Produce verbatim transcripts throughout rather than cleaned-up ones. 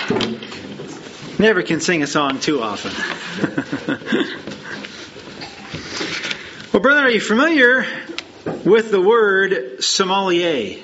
Never can sing a song too often. Well, brother, are you familiar with the word sommelier?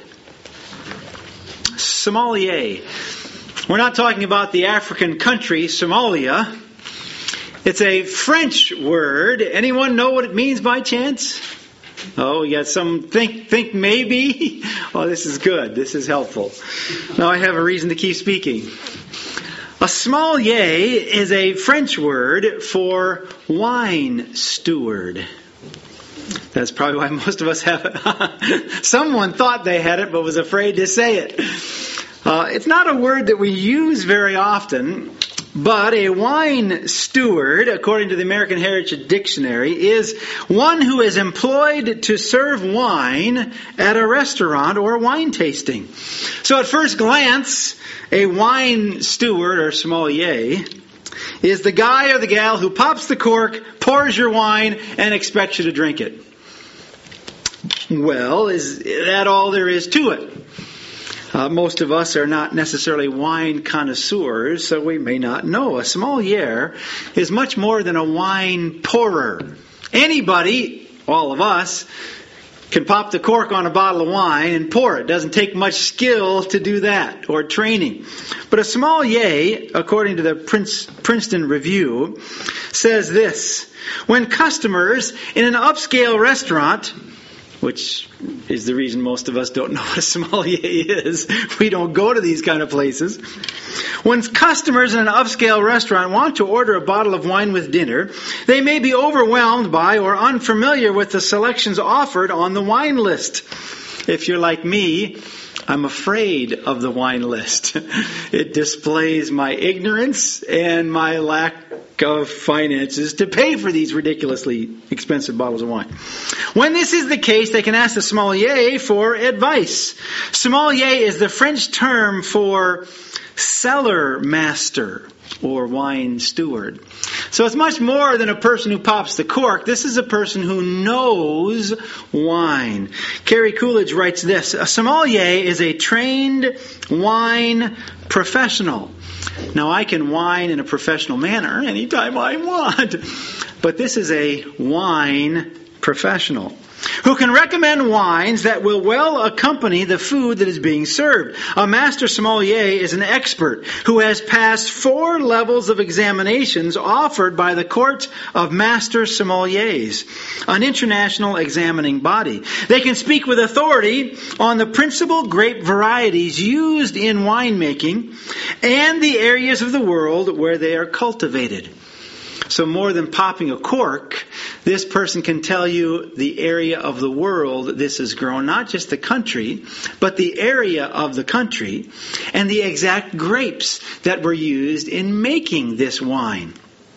Sommelier. We're not talking about the African country, Somalia. It's a French word. Anyone know what it means by chance? Oh, you got some think think maybe? Oh, this is good. This is helpful. Now I have a reason to keep speaking. A sommelier is a French word for wine steward. That's probably why most of us have it. Someone thought they had it but was afraid to say it. Uh, it's not a word that we use very often, but a wine steward, according to the American Heritage Dictionary, is one who is employed to serve wine at a restaurant or wine tasting. So at first glance, a wine steward or sommelier is the guy or the gal who pops the cork, pours your wine, and expects you to drink it. Well, is that all there is to it? Uh, most of us are not necessarily wine connoisseurs, so we may not know. A sommelier is much more than a wine pourer. Anybody, all of us, can pop the cork on a bottle of wine and pour it. Doesn't take much skill to do that, or training. But a sommelier, according to the Prince, Princeton Review, says this: when customers in an upscale restaurant, which is the reason most of us don't know what a sommelier is. We don't go to these kind of places. When customers in an upscale restaurant want to order a bottle of wine with dinner, they may be overwhelmed by or unfamiliar with the selections offered on the wine list. If you're like me, I'm afraid of the wine list. It displays my ignorance and my lack of finances to pay for these ridiculously expensive bottles of wine. When this is the case, they can ask the sommelier for advice. Sommelier is the French term for cellar master or wine steward. So it's much more than a person who pops the cork. This is a person who knows wine. Carrie Coolidge writes this: a sommelier is a trained wine professional. Now, I can wine in a professional manner anytime I want, but this is a wine professional who can recommend wines that will well accompany the food that is being served. A master sommelier is an expert who has passed four levels of examinations offered by the Court of Master Sommeliers, an international examining body. They can speak with authority on the principal grape varieties used in winemaking and the areas of the world where they are cultivated. So more than popping a cork, this person can tell you the area of the world this is grown, not just the country, but the area of the country and the exact grapes that were used in making this wine.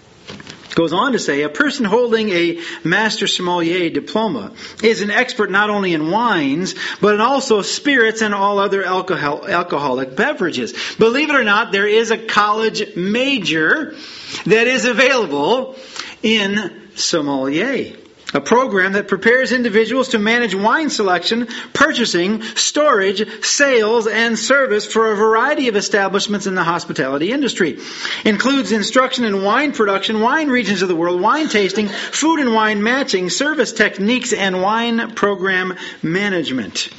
Goes on to say, a person holding a Master Sommelier diploma is an expert not only in wines, but in also spirits and all other alcohol, alcoholic beverages. Believe it or not, there is a college major that is available in sommelier. A program that prepares individuals to manage wine selection, purchasing, storage, sales, and service for a variety of establishments in the hospitality industry. Includes instruction in wine production, wine regions of the world, wine tasting, food and wine matching, service techniques, and wine program management.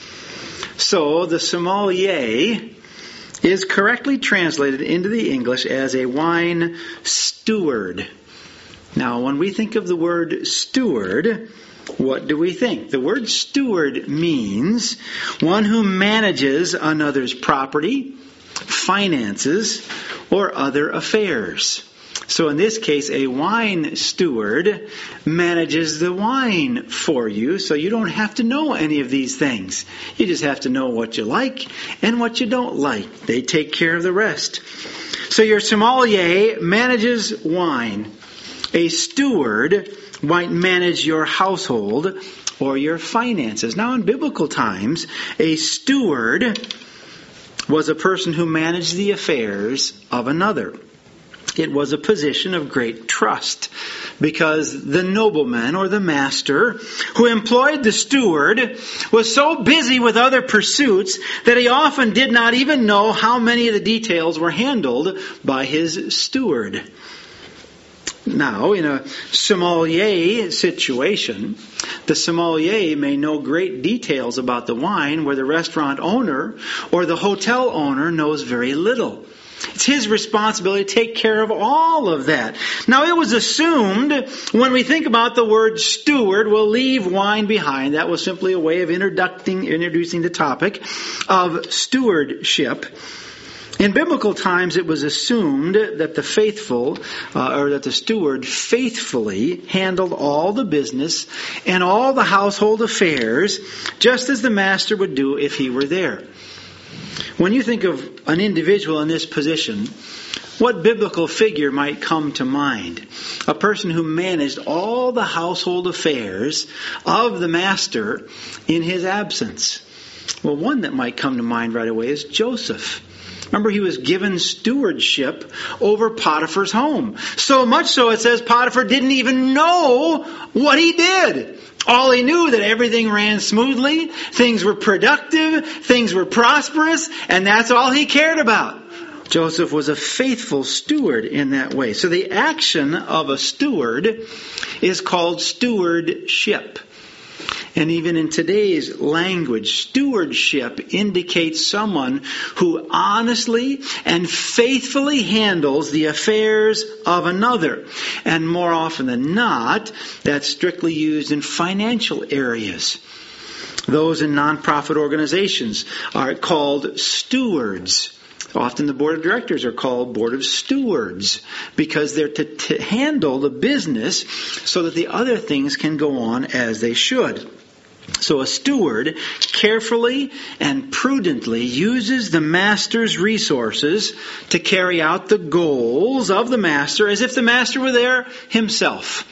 So, the sommelier is correctly translated into the English as a wine steward. Now, when we think of the word steward, what do we think? The word steward means one who manages another's property, finances, or other affairs. So in this case, a wine steward manages the wine for you, so you don't have to know any of these things. You just have to know what you like and what you don't like. They take care of the rest. So your sommelier manages wine. A steward might manage your household or your finances. Now, in biblical times, a steward was a person who managed the affairs of another. It was a position of great trust, because the nobleman or the master who employed the steward was so busy with other pursuits that he often did not even know how many of the details were handled by his steward. Now, in a sommelier situation, the sommelier may know great details about the wine where the restaurant owner or the hotel owner knows very little. It's his responsibility to take care of all of that. Now, it was assumed when we think about the word steward, we'll leave wine behind. That was simply a way of introducing, introducing the topic of stewardship. In biblical times, it was assumed that the faithful, uh, or that the steward faithfully handled all the business and all the household affairs, just as the master would do if he were there. When you think of an individual in this position, what biblical figure might come to mind? A person who managed all the household affairs of the master in his absence. Well, one that might come to mind right away is Joseph. Remember, he was given stewardship over Potiphar's home. So much so, it says Potiphar didn't even know what he did. All he knew that everything ran smoothly, things were productive, things were prosperous, and that's all he cared about. Joseph was a faithful steward in that way. So the action of a steward is called stewardship. And even in today's language, stewardship indicates someone who honestly and faithfully handles the affairs of another. And more often than not, that's strictly used in financial areas. Those in nonprofit organizations are called stewards. Often the board of directors are called board of stewards because they're to, to handle the business so that the other things can go on as they should. So a steward carefully and prudently uses the master's resources to carry out the goals of the master as if the master were there himself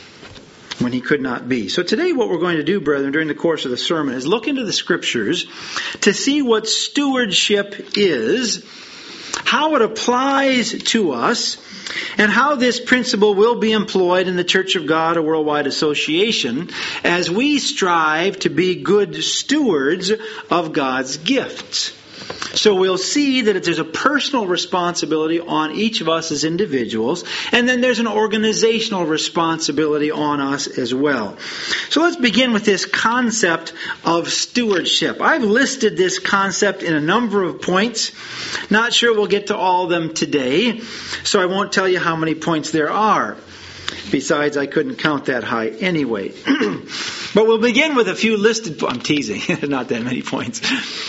when he could not be. So today what we're going to do, brethren, during the course of the sermon is look into the Scriptures to see what stewardship is, how it applies to us, and how this principle will be employed in the Church of God, a worldwide association, as we strive to be good stewards of God's gifts. So we'll see that there's a personal responsibility on each of us as individuals, and then there's an organizational responsibility on us as well. So let's begin with this concept of stewardship. I've listed this concept in a number of points. Not sure we'll get to all of them today, so I won't tell you how many points there are. Besides, I couldn't count that high anyway. But we'll begin with a few listed... I'm teasing. Not that many points.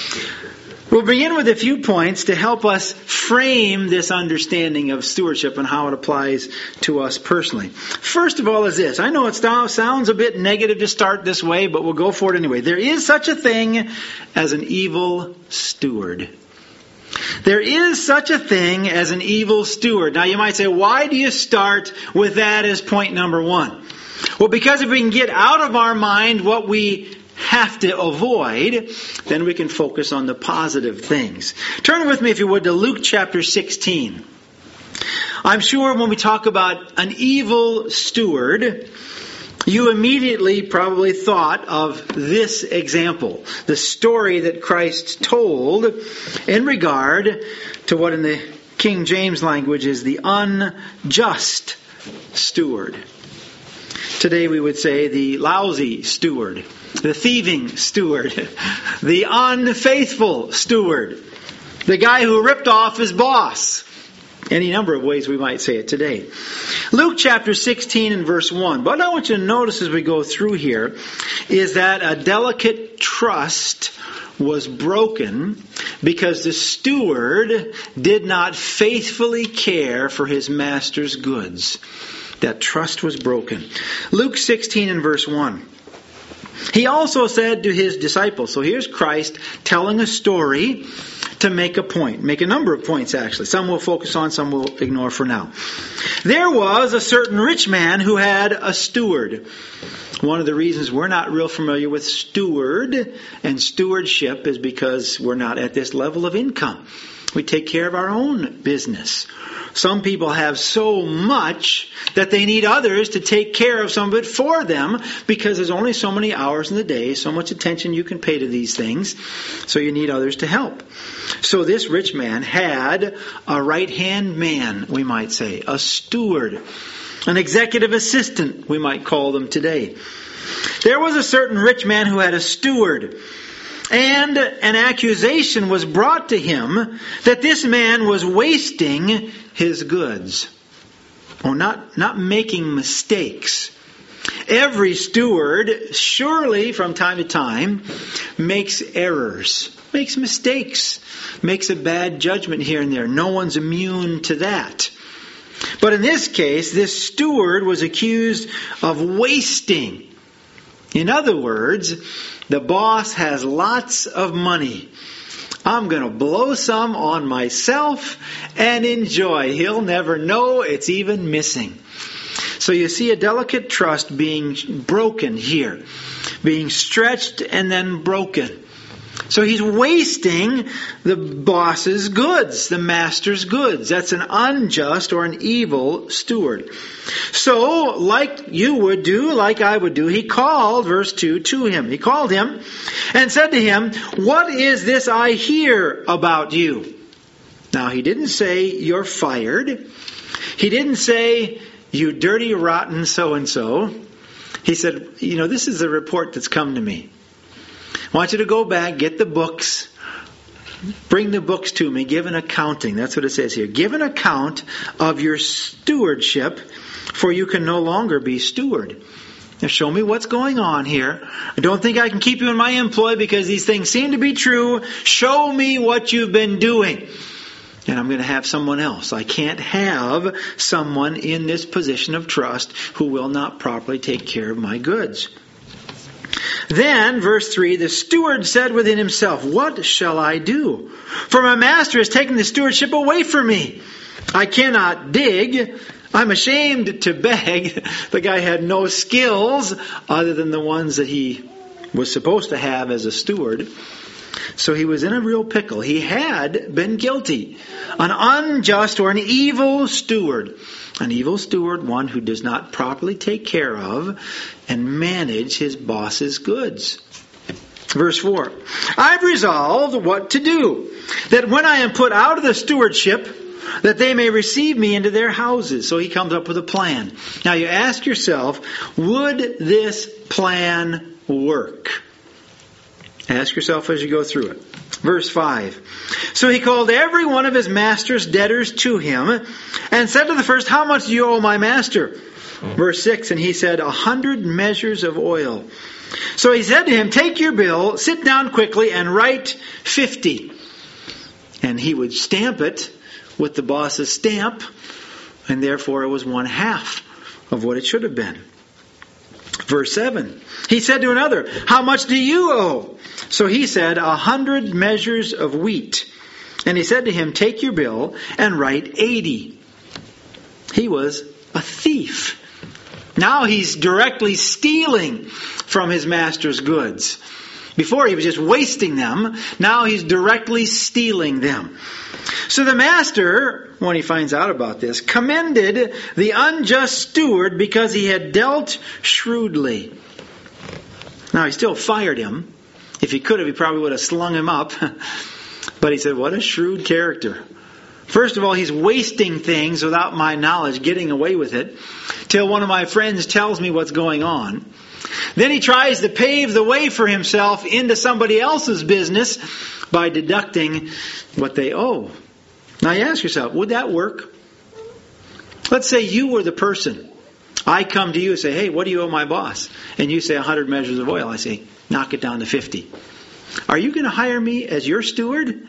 We'll begin with a few points to help us frame this understanding of stewardship and how it applies to us personally. First of all is this. I know it sounds a bit negative to start this way, but we'll go for it anyway. There is such a thing as an evil steward. There is such a thing as an evil steward. Now you might say, why do you start with that as point number one? Well, because if we can get out of our mind what we have to avoid, then we can focus on the positive things. Turn with me, if you would, to Luke chapter sixteen. I'm sure when we talk about an evil steward, you immediately probably thought of this example, the story that Christ told in regard to what in the King James language is the unjust steward. Today we would say the lousy steward, the thieving steward, the unfaithful steward, the guy who ripped off his boss. Any number of ways we might say it today. Luke chapter sixteen and verse one. But I want you to notice as we go through here is that a delicate trust was broken because the steward did not faithfully care for his master's goods. That trust was broken. Luke sixteen and verse one. He also said to his disciples, so here's Christ telling a story to make a point. Make a number of points, actually. Some we'll focus on, some we'll ignore for now. There was a certain rich man who had a steward. One of the reasons we're not real familiar with steward and stewardship is because we're not at this level of income. We take care of our own business. Some people have so much that they need others to take care of some of it for them because there's only so many hours in the day, so much attention you can pay to these things, so you need others to help. So this rich man had a right-hand man, we might say, a steward, an executive assistant, we might call them today. There was a certain rich man who had a steward. And an accusation was brought to him that this man was wasting his goods. Or not, not making mistakes. Every steward, surely from time to time, makes errors, makes mistakes, makes a bad judgment here and there. No one's immune to that. But in this case, this steward was accused of wasting. In other words, the boss has lots of money. I'm going to blow some on myself and enjoy. He'll never know it's even missing. So you see a delicate trust being broken here. Being stretched and then broken. So he's wasting the boss's goods, the master's goods. That's an unjust or an evil steward. So, like you would do, like I would do, he called, verse two, to him. He called him and said to him, "What is this I hear about you?" Now, he didn't say, "You're fired." He didn't say, "You dirty, rotten so-and-so." He said, "You know, this is a report that's come to me. I want you to go back, get the books, bring the books to me, give an accounting." That's what it says here. "Give an account of your stewardship, for you can no longer be steward." Now show me what's going on here. I don't think I can keep you in my employ because these things seem to be true. Show me what you've been doing. And I'm going to have someone else. I can't have someone in this position of trust who will not properly take care of my goods. Then, verse three, the steward said within himself, "What shall I do? For my master has taken the stewardship away from me. I cannot dig. I'm ashamed to beg." The guy had no skills other than the ones that he was supposed to have as a steward. So he was in a real pickle. He had been guilty. An unjust or an evil steward. An evil steward, one who does not properly take care of and manage his boss's goods. Verse four. "I've resolved what to do, that when I am put out of the stewardship, that they may receive me into their houses." So he comes up with a plan. Now you ask yourself, would this plan work? Ask yourself as you go through it. Verse five. "So he called every one of his master's debtors to him, and said to the first, 'How much do you owe my master?' Verse six. "And he said, a hundred measures of oil. So he said to him, 'Take your bill, sit down quickly, and write fifty.' And he would stamp it with the boss's stamp, and therefore it was one half of what it should have been. Verse seven. He said to another, 'How much do you owe?' So he said, a hundred measures of wheat. And he said to him, 'Take your bill and write eighty.' He was a thief. Now he's directly stealing from his master's goods. Before he was just wasting them. Now he's directly stealing them. So the master, when he finds out about this, commended the unjust steward because he had dealt shrewdly. Now he still fired him. If he could have, he probably would have slung him up. But he said, what a shrewd character. First of all, he's wasting things without my knowledge, getting away with it, till one of my friends tells me what's going on. Then he tries to pave the way for himself into somebody else's business by deducting what they owe. Now you ask yourself, would that work? Let's say you were the person. I come to you and say, hey, what do you owe my boss? And you say a hundred measures of oil. I say, knock it down to fifty. Are you going to hire me as your steward?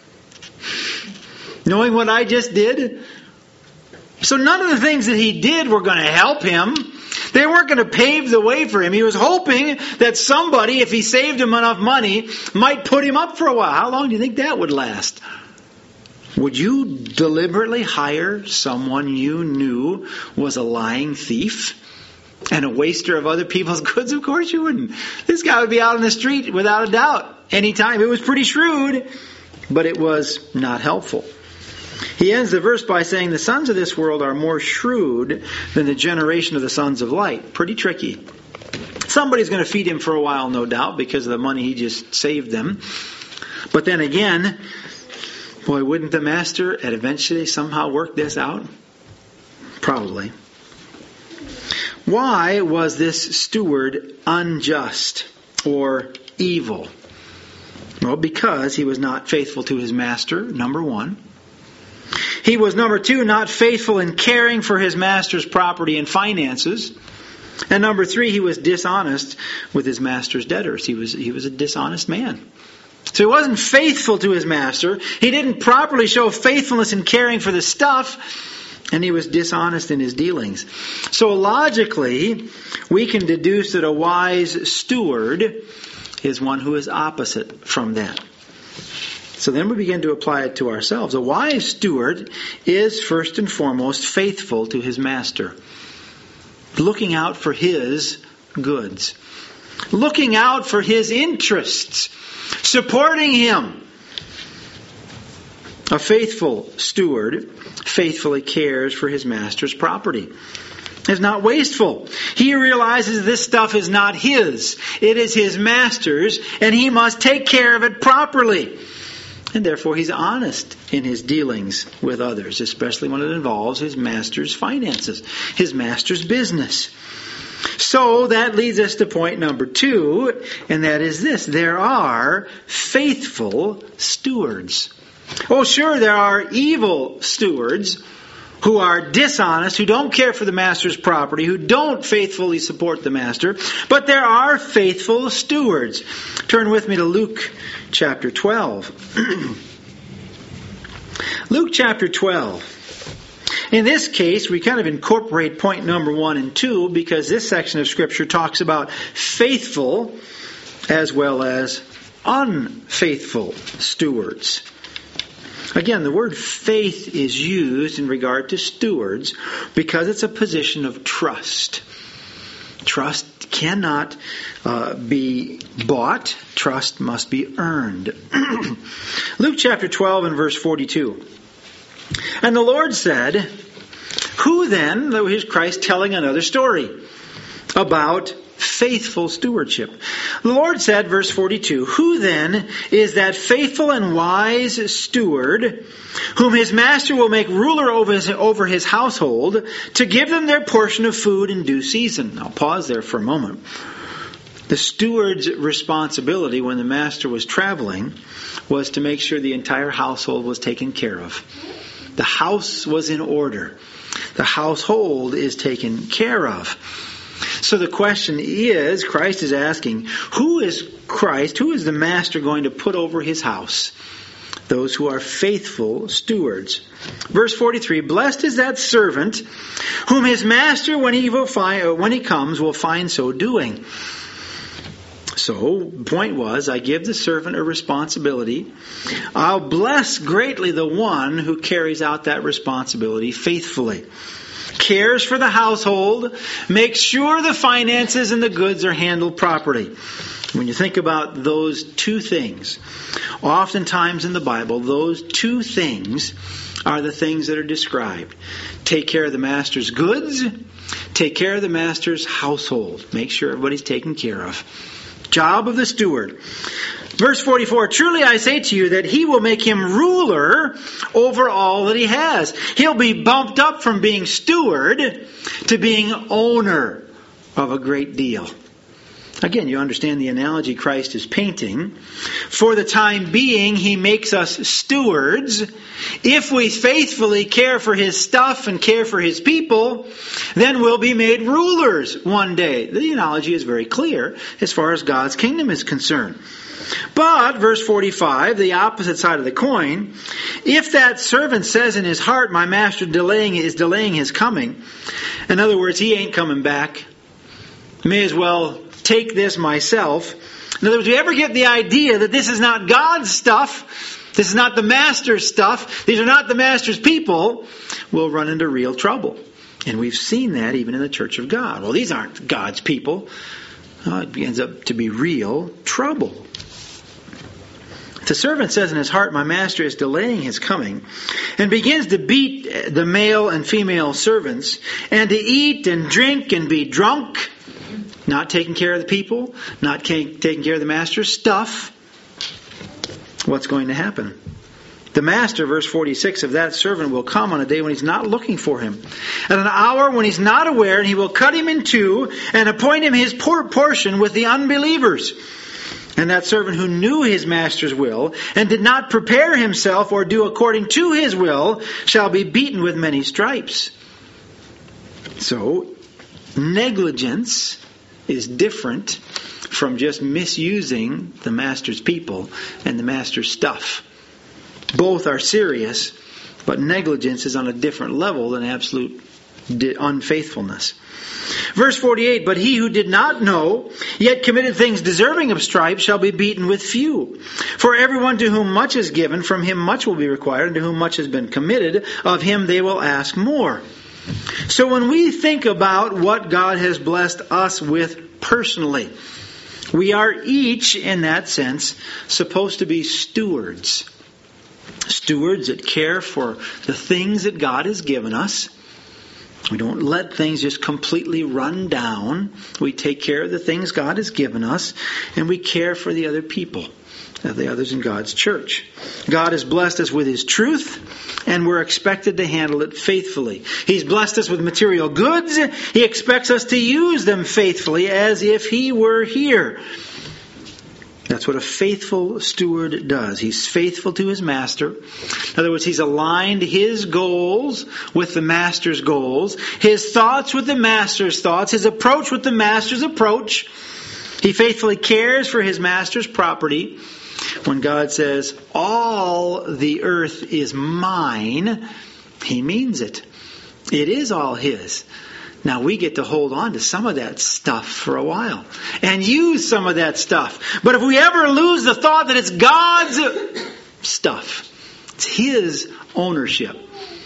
Knowing what I just did? So none of the things that he did were going to help him. They weren't going to pave the way for him. He was hoping that somebody, if he saved him enough money, might put him up for a while. How long do you think that would last? Would you deliberately hire someone you knew was a lying thief and a waster of other people's goods? Of course you wouldn't. This guy would be out on the street without a doubt anytime. It was pretty shrewd. but it was not helpful. He ends the verse by saying, the sons of this world are more shrewd than the generation of the sons of light. Pretty tricky. Somebody's going to feed him for a while, no doubt, because of the money he just saved them. But then again, boy, wouldn't the master at eventually somehow work this out? Probably. Why was this steward unjust or evil? Well, because he was not faithful to his master, number one. He was, number two, not faithful in caring for his master's property and finances. And number three, he was dishonest with his master's debtors. He was, he was a dishonest man. So he wasn't faithful to his master. He didn't properly show faithfulness in caring for the stuff. And he was dishonest in his dealings. So logically, we can deduce that a wise steward is one who is opposite from that. So then we begin to apply it to ourselves. A wise steward is first and foremost faithful to his master, looking out for his goods, looking out for his interests, supporting him. A faithful steward faithfully cares for his master's property. Is not wasteful. He realizes this stuff is not his. It is his master's, and he must take care of it properly. And therefore he's honest in his dealings with others, especially when it involves his master's finances, his master's business. So that leads us to point number two, and that is this. There are faithful stewards. Oh, sure, there are evil stewards who are dishonest, who don't care for the master's property, who don't faithfully support the master. But there are faithful stewards. Turn with me to Luke chapter twelve. Luke chapter twelve. In this case, we kind of incorporate point number one and two because this section of Scripture talks about faithful as well as unfaithful stewards. Again, the word faith is used in regard to stewards because it's a position of trust. Trust cannot uh, be bought. Trust must be earned. Luke chapter twelve and verse forty-two. And the Lord said, who then, though here's Christ telling another story about faithful stewardship. The Lord said, verse forty-two, who then is that faithful and wise steward whom his master will make ruler over his, over his household to give them their portion of food in due season? I'll pause there for a moment. The steward's responsibility when the master was traveling was to make sure the entire household was taken care of. The house was in order. The household is taken care of. So the question is, Christ is asking, who is Christ, who is the master going to put over his house? Those who are faithful stewards. Verse forty-three, blessed is that servant whom his master, when he will find, when he comes, will find so doing. So, the point was, I give the servant a responsibility. I'll bless greatly the one who carries out that responsibility faithfully. Cares for the household, makes sure the finances and the goods are handled properly. When you think about those two things, oftentimes in the Bible, those two things are the things that are described. Take care of the master's goods, take care of the master's household. Make sure everybody's taken care of. Job of the steward. Verse forty-four, truly I say to you that he will make him ruler over all that he has. He'll be bumped up from being steward to being owner of a great deal. Again, you understand the analogy Christ is painting. For the time being, he makes us stewards. If we faithfully care for his stuff and care for his people, then we'll be made rulers one day. The analogy is very clear as far as God's kingdom is concerned. But, verse forty-five, the opposite side of the coin, if that servant says in his heart, my master delaying is delaying his coming, in other words, he ain't coming back, may as well take this myself. In other words, if you ever get the idea that this is not God's stuff, this is not the master's stuff, these are not the master's people, we'll run into real trouble. And we've seen that even in the Church of God. Well, these aren't God's people. Uh, it ends up to be real trouble. The servant says in his heart, my master is delaying his coming, and begins to beat the male and female servants, and to eat and drink and be drunk, not taking care of the people, not taking care of the master's stuff. What's going to happen? The master, verse forty-six, of that servant will come on a day when he's not looking for him, at an hour when he's not aware, and he will cut him in two and appoint him his poor portion with the unbelievers. And that servant who knew his master's will and did not prepare himself or do according to his will shall be beaten with many stripes. So, negligence is different from just misusing the master's people and the master's stuff. Both are serious, but negligence is on a different level than absolute unfaithfulness. Verse forty-eight, but he who did not know, yet committed things deserving of stripes, shall be beaten with few. For everyone to whom much is given, from him much will be required, and to whom much has been committed, of him they will ask more. So when we think about what God has blessed us with personally, we are each, in that sense, supposed to be stewards. Stewards that care for the things that God has given us. We don't let things just completely run down. We take care of the things God has given us, and we care for the other people, the others in God's church. God has blessed us with His truth, and we're expected to handle it faithfully. He's blessed us with material goods. He expects us to use them faithfully as if He were here. That's what a faithful steward does. He's faithful to his master. In other words, he's aligned his goals with the master's goals, his thoughts with the master's thoughts, his approach with the master's approach. He faithfully cares for his master's property. When God says, all the earth is mine, He means it. It is all His. Now we get to hold on to some of that stuff for a while and use some of that stuff. But if we ever lose the thought that it's God's stuff, it's His ownership,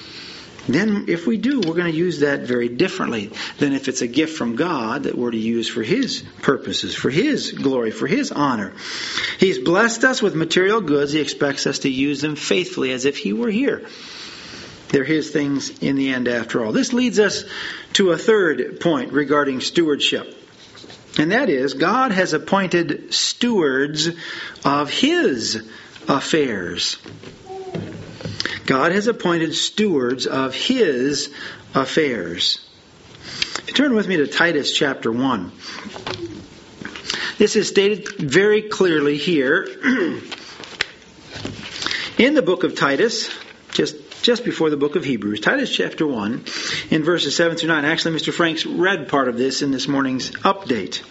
then if we do, we're going to use that very differently than if it's a gift from God that we're to use for His purposes, for His glory, for His honor. He's blessed us with material goods. He expects us to use them faithfully as if He were here. They're His things in the end after all. This leads us to a third point regarding stewardship. And that is, God has appointed stewards of His affairs. God has appointed stewards of His affairs. If you turn with me to Titus chapter one. This is stated very clearly here in the book of Titus, just Just before the book of Hebrews. Titus chapter one, in verses seven through nine. Actually, Mister Franks read part of this in this morning's update.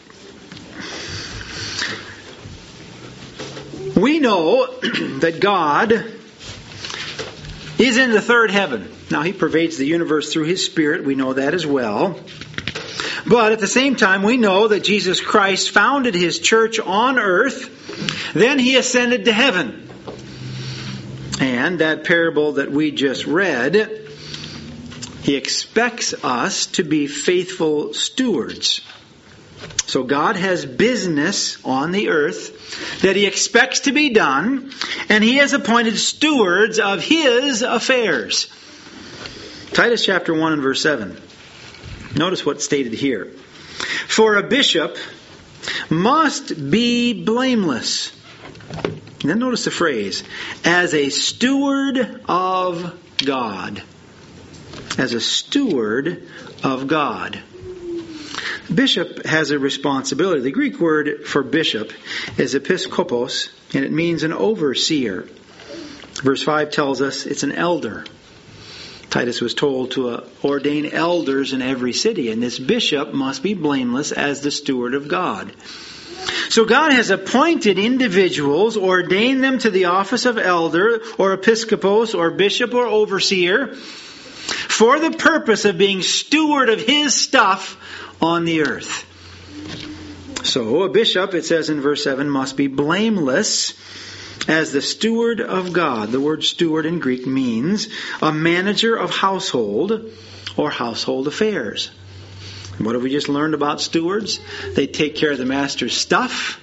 We know that God is in the third heaven. Now, He pervades the universe through His Spirit. We know that as well. But at the same time, we know that Jesus Christ founded His church on earth. Then He ascended to heaven. And that parable that we just read, He expects us to be faithful stewards. So God has business on the earth that He expects to be done, and He has appointed stewards of His affairs. Titus chapter one and verse seven. Notice what's stated here. For a bishop must be blameless. And then notice the phrase, as a steward of God. As a steward of God. Bishop has a responsibility. The Greek word for bishop is episkopos, and it means an overseer. Verse five tells us it's an elder. Titus was told to uh, ordain elders in every city, and this bishop must be blameless as the steward of God. So God has appointed individuals, ordained them to the office of elder or episkopos or bishop or overseer for the purpose of being steward of His stuff on the earth. So a bishop, it says in verse seven, must be blameless as the steward of God. The word steward in Greek means a manager of household or household affairs. What have we just learned about stewards? They take care of the master's stuff.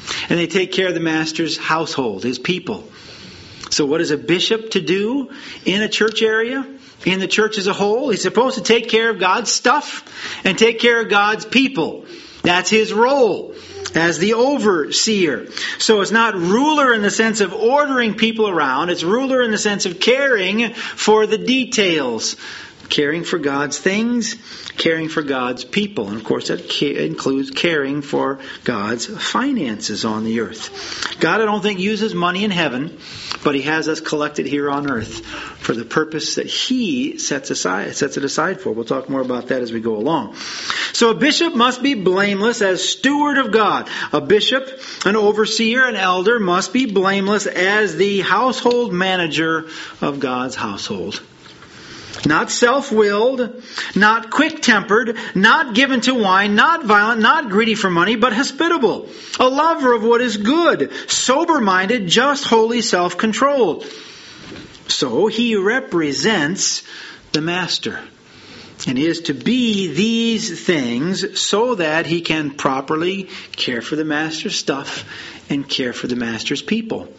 And they take care of the master's household, his people. So what is a bishop to do in a church area? In the church as a whole? He's supposed to take care of God's stuff and take care of God's people. That's his role as the overseer. So it's not ruler in the sense of ordering people around. It's ruler in the sense of caring for the details. Caring for God's things, caring for God's people. And of course that includes caring for God's finances on the earth. God, I don't think, uses money in heaven, but He has us collected here on earth for the purpose that He sets aside, sets it aside for. We'll talk more about that as we go along. So a bishop must be blameless as steward of God. A bishop, an overseer, an elder must be blameless as the household manager of God's household. Not self-willed, not quick-tempered, not given to wine, not violent, not greedy for money, but hospitable, a lover of what is good, sober-minded, just, holy, self-controlled. So he represents the master. And he is to be these things so that he can properly care for the master's stuff and care for the master's people.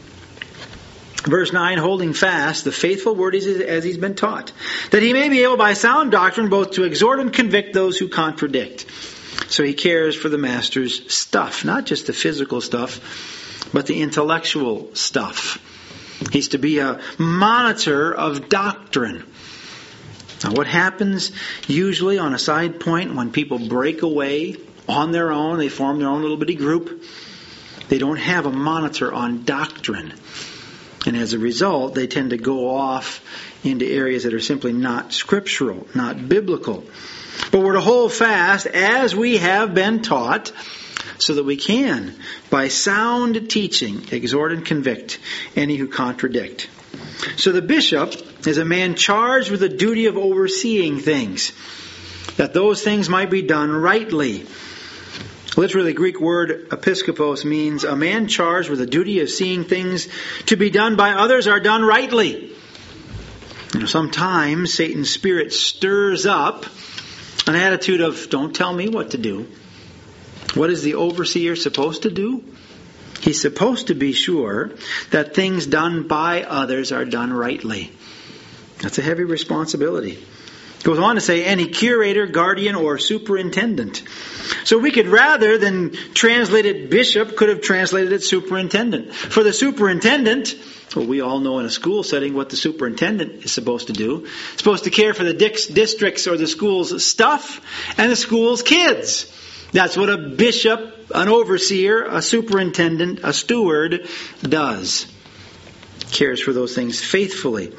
Verse nine, holding fast the faithful word as he's been taught, that he may be able by sound doctrine both to exhort and convict those who contradict. So he cares for the master's stuff, not just the physical stuff, but the intellectual stuff. He's to be a monitor of doctrine. Now what happens usually on a side point when people break away on their own, they form their own little bitty group, they don't have a monitor on doctrine. And as a result, they tend to go off into areas that are simply not scriptural, not biblical. But we're to hold fast as we have been taught, so that we can, by sound teaching, exhort and convict any who contradict. So the bishop is a man charged with the duty of overseeing things, that those things might be done rightly. Literally, the Greek word episkopos means a man charged with the duty of seeing things to be done by others are done rightly. You know, sometimes Satan's spirit stirs up an attitude of, don't tell me what to do. What is the overseer supposed to do? He's supposed to be sure that things done by others are done rightly. That's a heavy responsibility. Goes on to say any curator, guardian, or superintendent. So we could, rather than translate it bishop, could have translated it superintendent. For the superintendent, well, we all know in a school setting what the superintendent is supposed to do. He's supposed to care for the district's or the school's stuff and the school's kids. That's what a bishop, an overseer, a superintendent, a steward does. Cares for those things faithfully.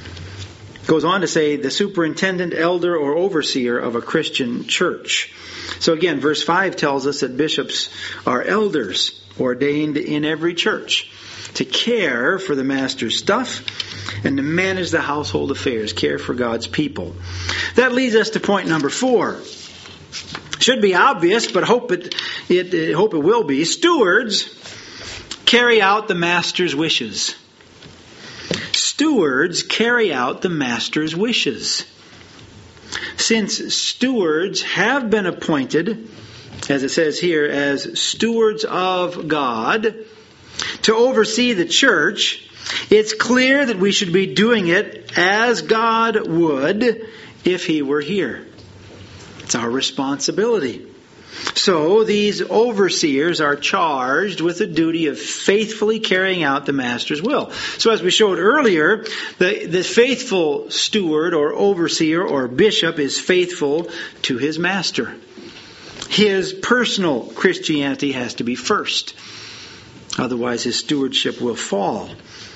Goes on to say the superintendent, elder, or overseer of a Christian church. So again, verse five tells us that bishops are elders ordained in every church to care for the master's stuff and to manage the household affairs, care for God's people. That leads us to point number four. Should be obvious, but hope it, it, hope it will be. Stewards carry out the master's wishes. Stewards carry out the master's wishes. Since stewards have been appointed, as it says here, as stewards of God, to oversee the church, it's clear that we should be doing it as God would if He were here. It's our responsibility. So these overseers are charged with the duty of faithfully carrying out the master's will. So as we showed earlier, the, the faithful steward or overseer or bishop is faithful to his master. His personal Christianity has to be first. Otherwise his stewardship will fall.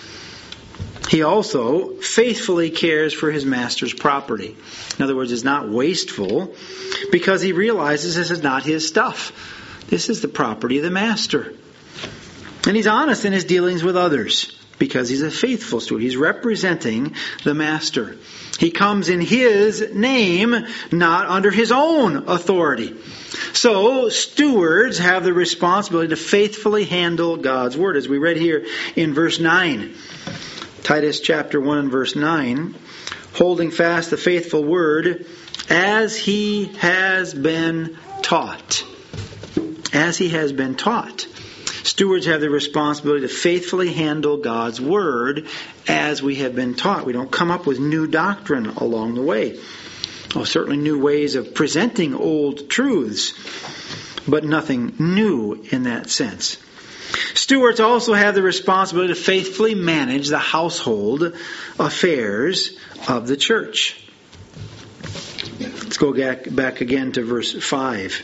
He also faithfully cares for his master's property. In other words, is not wasteful because he realizes this is not his stuff. This is the property of the master. And he's honest in his dealings with others because he's a faithful steward. He's representing the master. He comes in his name, not under his own authority. So stewards have the responsibility to faithfully handle God's word, as we read here in verse nine. Titus chapter one and verse nine, holding fast the faithful word as he has been taught. As he has been taught. Stewards have the responsibility to faithfully handle God's Word as we have been taught. We don't come up with new doctrine along the way. Oh, certainly new ways of presenting old truths, but nothing new in that sense. Stewards also have the responsibility to faithfully manage the household affairs of the church. Let's go back, back again to verse five.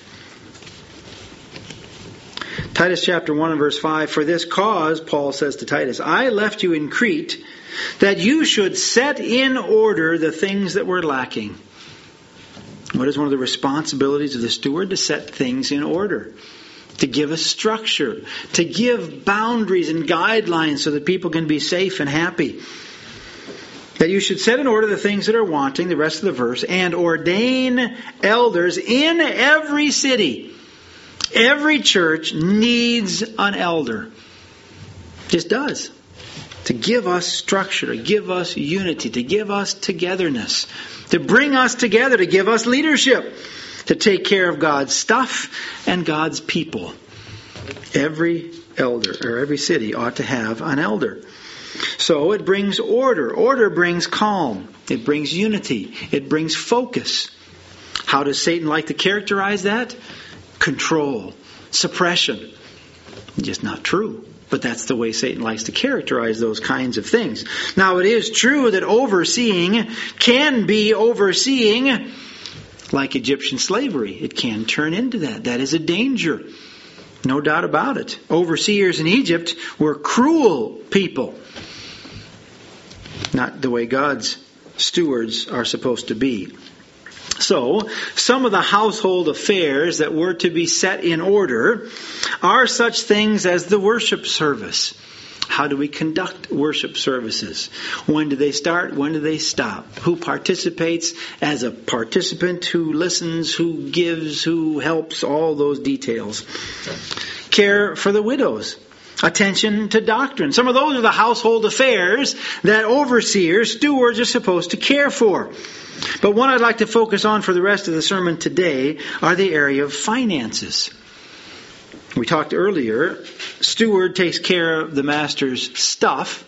Titus chapter one and verse five, "For this cause," Paul says to Titus, "I left you in Crete, that you should set in order the things that were lacking." What is one of the responsibilities of the steward? To set things in order. To give a structure. To give boundaries and guidelines so that people can be safe and happy. That you should set in order the things that are wanting, the rest of the verse, and ordain elders in every city. Every church needs an elder. Just does. To give us structure, to give us unity, to give us togetherness, to bring us together, to give us leadership, to take care of God's stuff and God's people. Every elder, or every city, ought to have an elder. So it brings order. Order brings calm. It brings unity. It brings focus. How does Satan like to characterize that? Control. Suppression. Just not true. But that's the way Satan likes to characterize those kinds of things. Now, it is true that overseeing can be overseeing like Egyptian slavery. It can turn into that. That is a danger. No doubt about it. Overseers in Egypt were cruel people. Not the way God's stewards are supposed to be. So, some of the household affairs that were to be set in order are such things as the worship service. How do we conduct worship services? When do they start? When do they stop? Who participates as a participant? Who listens? Who gives? Who helps? All those details. Care for the widows. Attention to doctrine. Some of those are the household affairs that overseers, stewards are supposed to care for. But one I'd like to focus on for the rest of the sermon today are the area of finances. We talked earlier, steward takes care of the master's stuff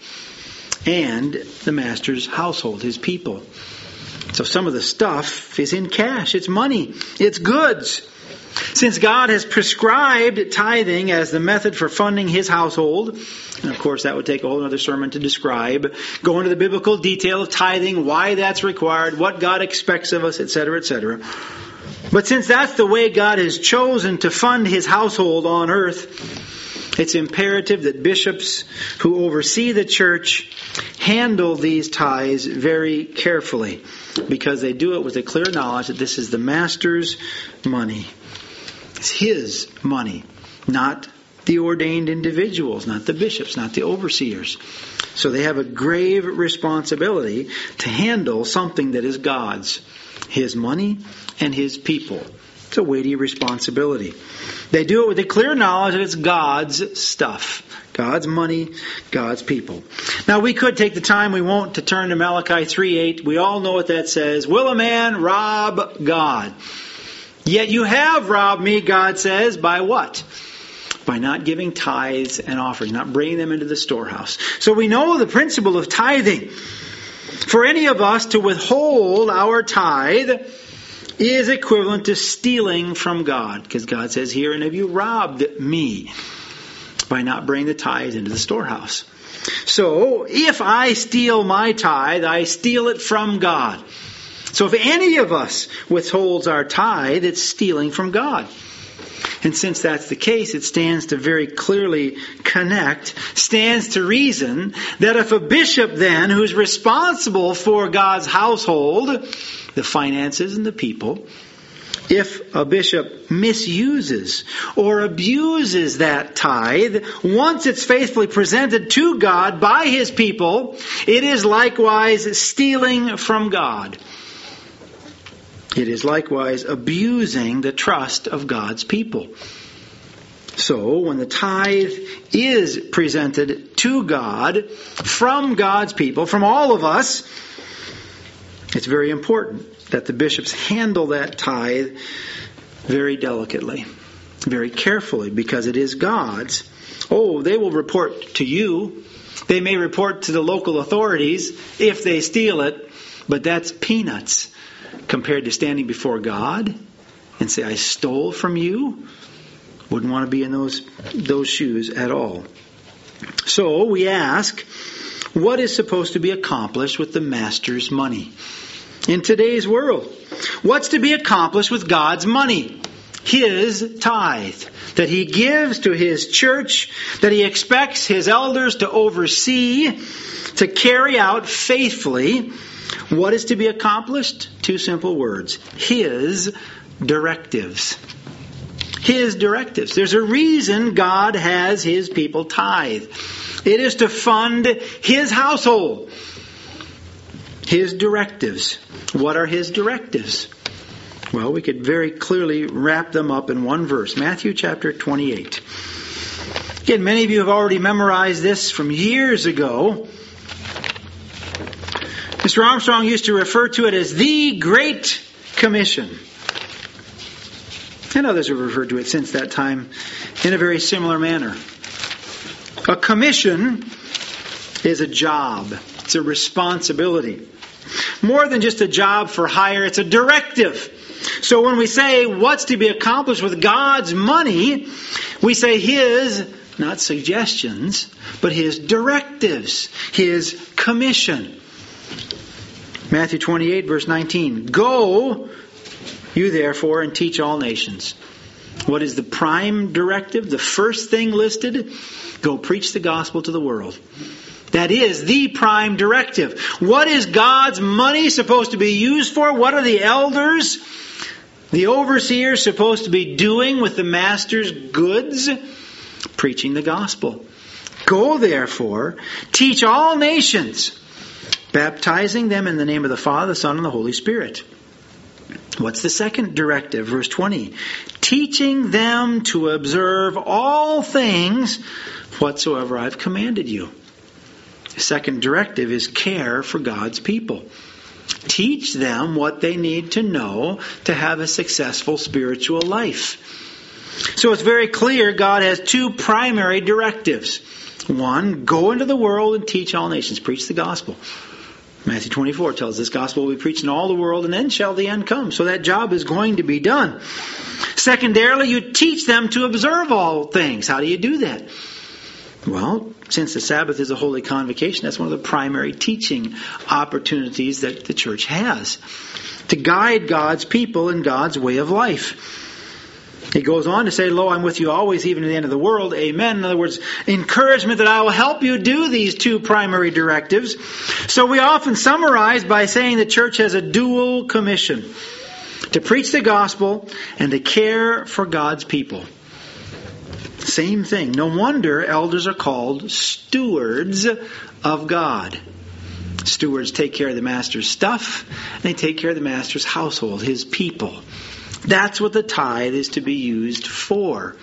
and the master's household, his people. So some of the stuff is in cash, it's money, it's goods. Since God has prescribed tithing as the method for funding His household, and of course that would take a whole other sermon to describe, go into the biblical detail of tithing, why that's required, what God expects of us, et cetera, et cetera. But since that's the way God has chosen to fund His household on earth, it's imperative that bishops who oversee the church handle these tithes very carefully, because they do it with a clear knowledge that this is the master's money. It's his money, not the ordained individuals, not the bishops, not the overseers. So they have a grave responsibility to handle something that is God's, His money and His people. It's a weighty responsibility. They do it with a clear knowledge that it's God's stuff. God's money, God's people. Now we could take the time, we won't, to turn to Malachi three eight. We all know what that says. Will a man rob God? Yet you have robbed me, God says, by what? By not giving tithes and offerings, not bringing them into the storehouse. So we know the principle of tithing. For any of us to withhold our tithe is equivalent to stealing from God. Because God says here, and have you robbed me by not bringing the tithes into the storehouse. So if I steal my tithe, I steal it from God. So if any of us withholds our tithe, it's stealing from God. And since that's the case, it stands to very clearly connect, stands to reason that if a bishop then, who's responsible for God's household, the finances and the people, if a bishop misuses or abuses that tithe, once it's faithfully presented to God by his people, it is likewise stealing from God. It is likewise abusing the trust of God's people. So, when the tithe is presented to God from God's people, from all of us, it's very important that the bishops handle that tithe very delicately, very carefully, because it is God's Oh, they will report to you. They may report to the local authorities if they steal it, but that's peanuts compared to standing before God and say, I stole from you. Wouldn't want to be in those, those shoes at all. So we ask, what is supposed to be accomplished with the master's money? In today's world, what's to be accomplished with God's money? His tithe that He gives to His church, that He expects His elders to oversee, to carry out faithfully. What is to be accomplished? Two simple words. His directives. His directives. There's a reason God has His people tithe. It is to fund His household. His directives. What are His directives? Well, we could very clearly wrap them up in one verse. Matthew chapter twenty-eight. Again, many of you have already memorized this from years ago. Mister Armstrong used to refer to it as the Great Commission. And others have referred to it since that time in a very similar manner. A commission is a job. It's a responsibility. More than just a job for hire, it's a directive. So when we say what's to be accomplished with God's money, we say His, not suggestions, but His directives, His commission. Matthew twenty-eight, verse nineteen. Go, you therefore, and teach all nations. What is the prime directive? The first thing listed? Go preach the gospel to the world. That is the prime directive. What is God's money supposed to be used for? What are the elders, the overseers, supposed to be doing with the master's goods? Preaching the gospel. Go therefore, teach all nations, baptizing them in the name of the Father, the Son, and the Holy Spirit. What's the second directive? Verse twenty. Teaching them to observe all things whatsoever I've commanded you. The second directive is care for God's people. Teach them what they need to know to have a successful spiritual life. So it's very clear God has two primary directives. One, go into the world and teach all nations. Preach the gospel. Matthew twenty-four tells us this gospel will be preached in all the world, and then shall the end come. So that job is going to be done. Secondarily, you teach them to observe all things. How do you do that? Well, since the Sabbath is a holy convocation, that's one of the primary teaching opportunities that the church has. To guide God's people in God's way of life. He goes on to say, Lo, I'm with you always, even to the end of the world. Amen. In other words, encouragement that I will help you do these two primary directives. So we often summarize by saying the church has a dual commission. To preach the gospel and to care for God's people. Same thing. No wonder elders are called stewards of God. Stewards take care of the master's stuff, and they take care of the master's household, his people. That's what the tithe is to be used for.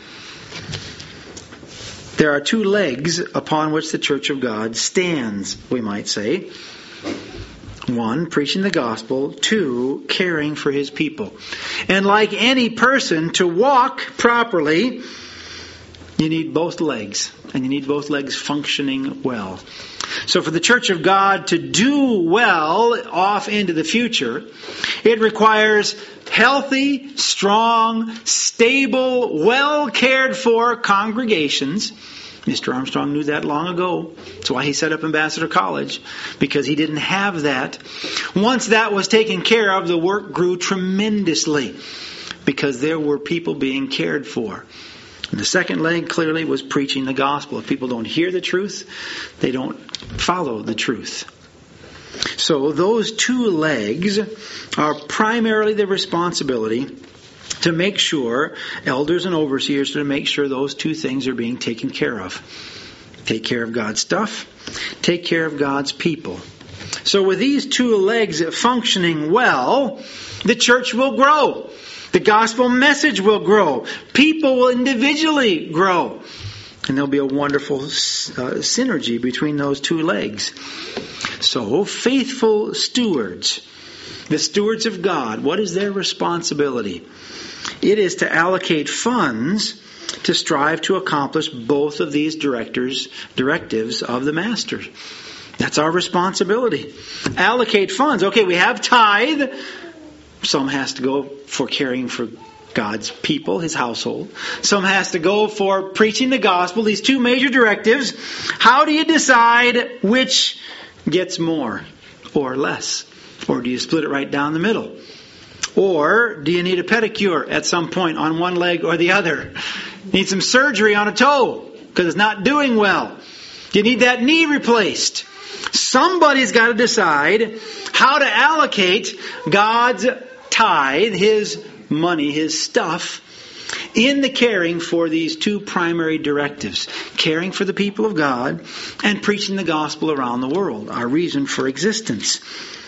There are two legs upon which the Church of God stands, we might say. One, preaching the gospel. Two, caring for His people. And like any person, to walk properly, you need both legs. And you need both legs functioning well. So for the Church of God to do well off into the future, it requires healthy, strong, stable, well cared for congregations. Mister Armstrong knew that long ago. That's why he set up Ambassador College, because he didn't have that. Once that was taken care of, the work grew tremendously because there were people being cared for. And the second leg clearly was preaching the gospel. If people don't hear the truth, they don't follow the truth. So those two legs are primarily the responsibility to make sure, elders and overseers, to make sure those two things are being taken care of. Take care of God's stuff, take care of God's people. So with these two legs functioning well, the church will grow. The gospel message will grow. People will individually grow. And there'll be a wonderful uh, synergy between those two legs. So, faithful stewards, the stewards of God, what is their responsibility? It is to allocate funds to strive to accomplish both of these directors, directives of the master. That's our responsibility. Allocate funds. Okay, we have tithe. Some has to go for caring for God's people, His household. Some has to go for preaching the gospel. These two major directives. How do you decide which gets more or less? Or do you split it right down the middle? Or do you need a pedicure at some point on one leg or the other? Need some surgery on a toe because it's not doing well. You need that knee replaced. Somebody's got to decide how to allocate God's tithe, His money, His stuff, in the caring for these two primary directives. Caring for the people of God and preaching the gospel around the world. Our reason for existence.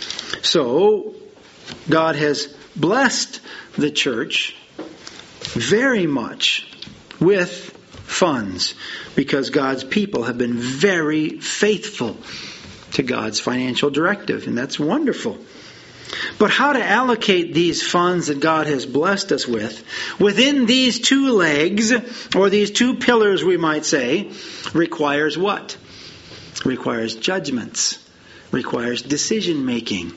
So, God has blessed the church very much with funds because God's people have been very faithful to God's financial directive, and that's wonderful. But how to allocate these funds that God has blessed us with within these two legs, or these two pillars we might say, requires what? Requires judgments, requires decision making.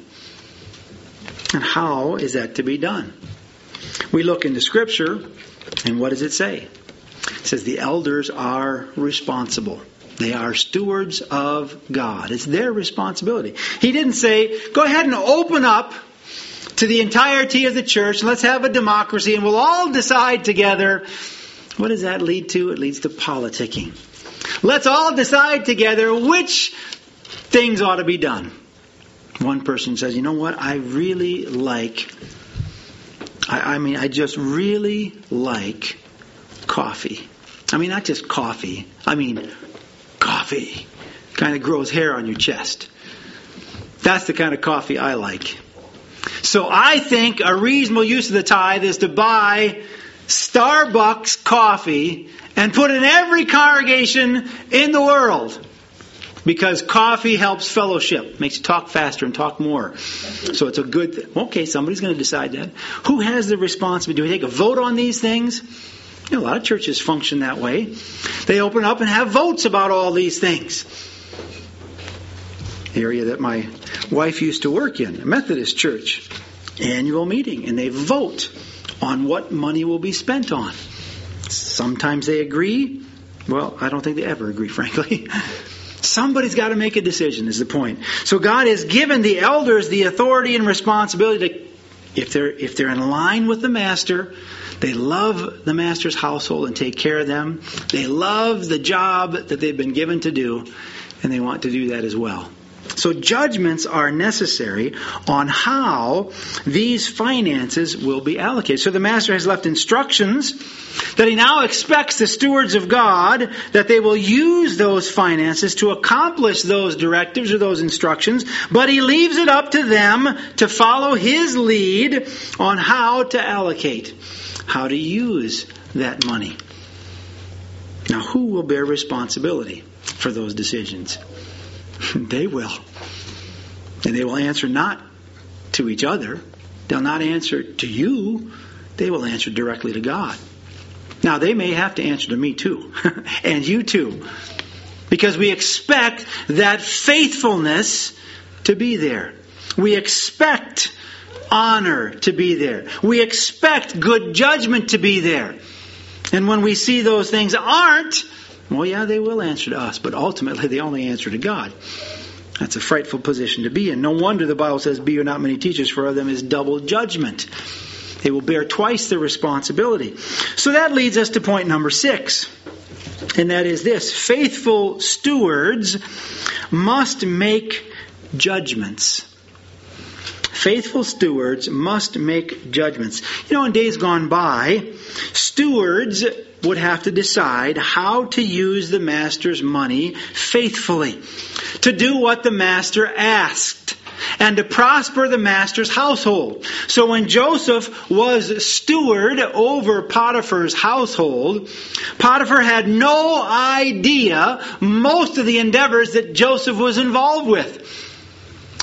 And how is that to be done? We look into Scripture, and what does it say? It says the elders are responsible. They are stewards of God. It's their responsibility. He didn't say, go ahead and open up to the entirety of the church, and let's have a democracy, and we'll all decide together. What does that lead to? It leads to politicking. Let's all decide together which things ought to be done. One person says, you know what, I really like, I, I mean, I just really like coffee. I mean, not just coffee. I mean, coffee. Kind of grows hair on your chest. That's the kind of coffee I like. So I think a reasonable use of the tithe is to buy Starbucks coffee and put in every congregation in the world. Because coffee helps fellowship. Makes you talk faster and talk more. So it's a good thing. Okay, somebody's going to decide that. Who has the responsibility? Do we take a vote on these things? You know, a lot of churches function that way. They open up and have votes about all these things. The area that my wife used to work in, a Methodist church, annual meeting, and they vote on what money will be spent on. Sometimes they agree. Well, I don't think they ever agree, frankly. Somebody's got to make a decision, is the point. So God has given the elders the authority and responsibility to, if they're if they're in line with the master, they love the master's household and take care of them. They love the job that they've been given to do, and they want to do that as well. So judgments are necessary on how these finances will be allocated. So the master has left instructions that he now expects the stewards of God that they will use those finances to accomplish those directives or those instructions, but he leaves it up to them to follow his lead on how to allocate, how to use that money. Now, who will bear responsibility for those decisions? They will. And they will answer not to each other. They'll not answer to you. They will answer directly to God. Now, they may have to answer to me too. And you too. Because we expect that faithfulness to be there. We expect honor to be there. We expect good judgment to be there. And when we see those things aren't, well, yeah, they will answer to us, but ultimately they only answer to God. That's a frightful position to be in. No wonder the Bible says, be you not many teachers, for of them is double judgment. They will bear twice their responsibility. So that leads us to point number six. And that is this. Faithful stewards must make judgments. Faithful stewards must make judgments. You know, in days gone by, stewards would have to decide how to use the master's money faithfully, to do what the master asked, and to prosper the master's household. So when Joseph was steward over Potiphar's household, Potiphar had no idea most of the endeavors that Joseph was involved with.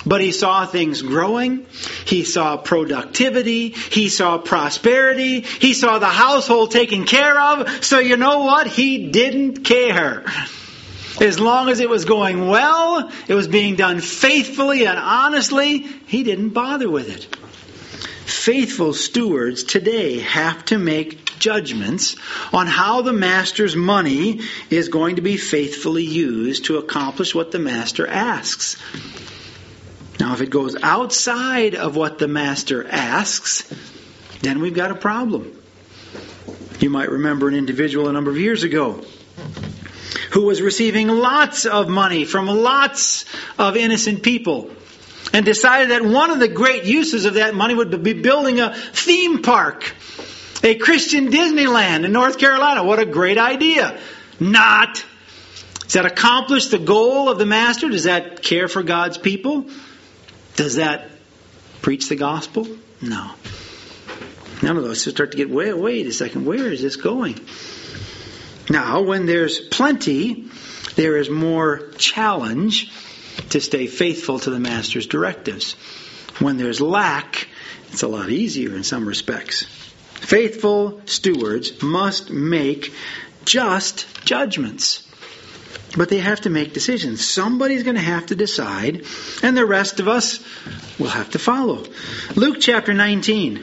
But he saw things growing. He saw productivity. He saw prosperity. He saw the household taken care of. So you know what? He didn't care. As long as it was going well, it was being done faithfully and honestly, he didn't bother with it. Faithful stewards today have to make judgments on how the master's money is going to be faithfully used to accomplish what the master asks. Now, if it goes outside of what the master asks, then we've got a problem. You might remember an individual a number of years ago who was receiving lots of money from lots of innocent people and decided that one of the great uses of that money would be building a theme park, a Christian Disneyland in North Carolina. What a great idea. Not. Does that accomplish the goal of the master? Does that care for God's people? Does that preach the gospel? No. None of those. So start to get, wait, wait a second, where is this going? Now, when there's plenty, there is more challenge to stay faithful to the master's directives. When there's lack, it's a lot easier in some respects. Faithful stewards must make just judgments. But they have to make decisions. Somebody's going to have to decide, and the rest of us will have to follow. Luke chapter nineteen.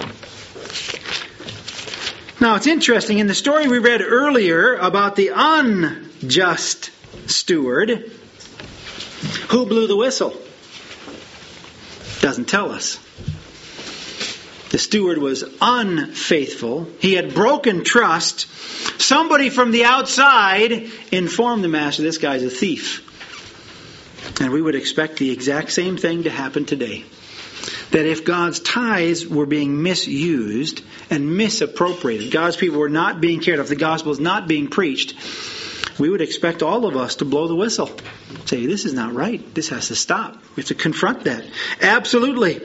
Now, it's interesting. In the story we read earlier about the unjust steward, who blew the whistle? Doesn't tell us. The steward was unfaithful. He had broken trust. Somebody from the outside informed the master, this guy's a thief. And we would expect the exact same thing to happen today. That if God's tithes were being misused and misappropriated, God's people were not being cared of, the gospel is not being preached, we would expect all of us to blow the whistle. Say, this is not right. This has to stop. We have to confront that. Absolutely.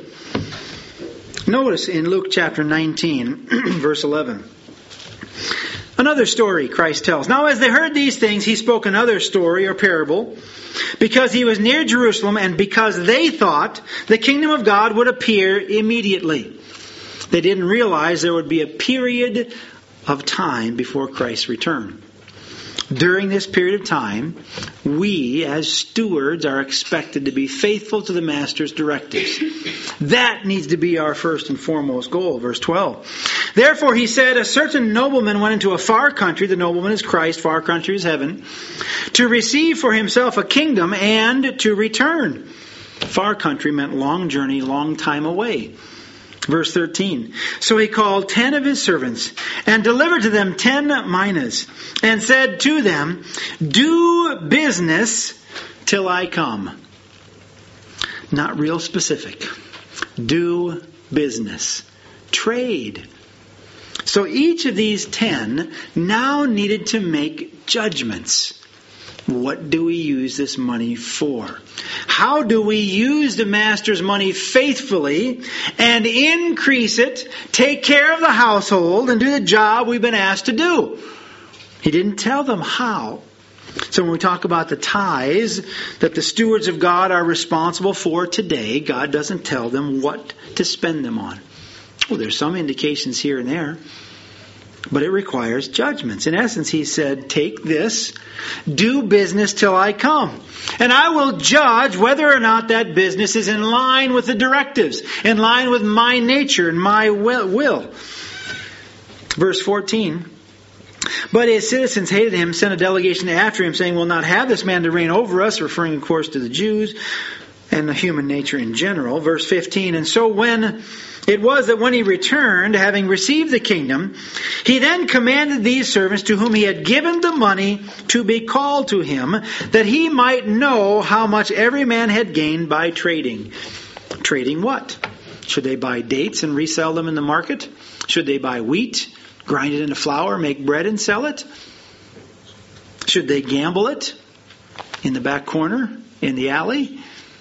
Notice in Luke chapter nineteen, verse eleven. Another story Christ tells. Now as they heard these things, he spoke another story or parable, because he was near Jerusalem and because they thought the kingdom of God would appear immediately. They didn't realize there would be a period of time before Christ's return. During this period of time, we as stewards are expected to be faithful to the master's directives. That needs to be our first and foremost goal. Verse twelve. Therefore he said, a certain nobleman went into a far country, the nobleman is Christ, far country is heaven, to receive for himself a kingdom and to return. Far country meant long journey, long time away. Verse thirteen. So he called ten of his servants and delivered to them ten minas and said to them, do business till I come. Not real specific. Do business. Trade. So each of these ten now needed to make judgments. What do we use this money for? How do we use the master's money faithfully and increase it, take care of the household, and do the job we've been asked to do? He didn't tell them how. So when we talk about the tithes that the stewards of God are responsible for today, God doesn't tell them what to spend them on. Well, there's some indications here and there. But it requires judgments. In essence, he said, take this, do business till I come. And I will judge whether or not that business is in line with the directives, in line with my nature and my will. Verse fourteen. But his citizens hated him, sent a delegation after him, saying, we'll not have this man to reign over us, referring, of course, to the Jews and the human nature in general. Verse fifteen. And so when it was that when he returned, having received the kingdom, he then commanded these servants to whom he had given the money to be called to him, that he might know how much every man had gained by trading. Trading what? Should they buy dates and resell them in the market? Should they buy wheat, grind it into flour, make bread and sell it? Should they gamble it in the back corner, in the alley?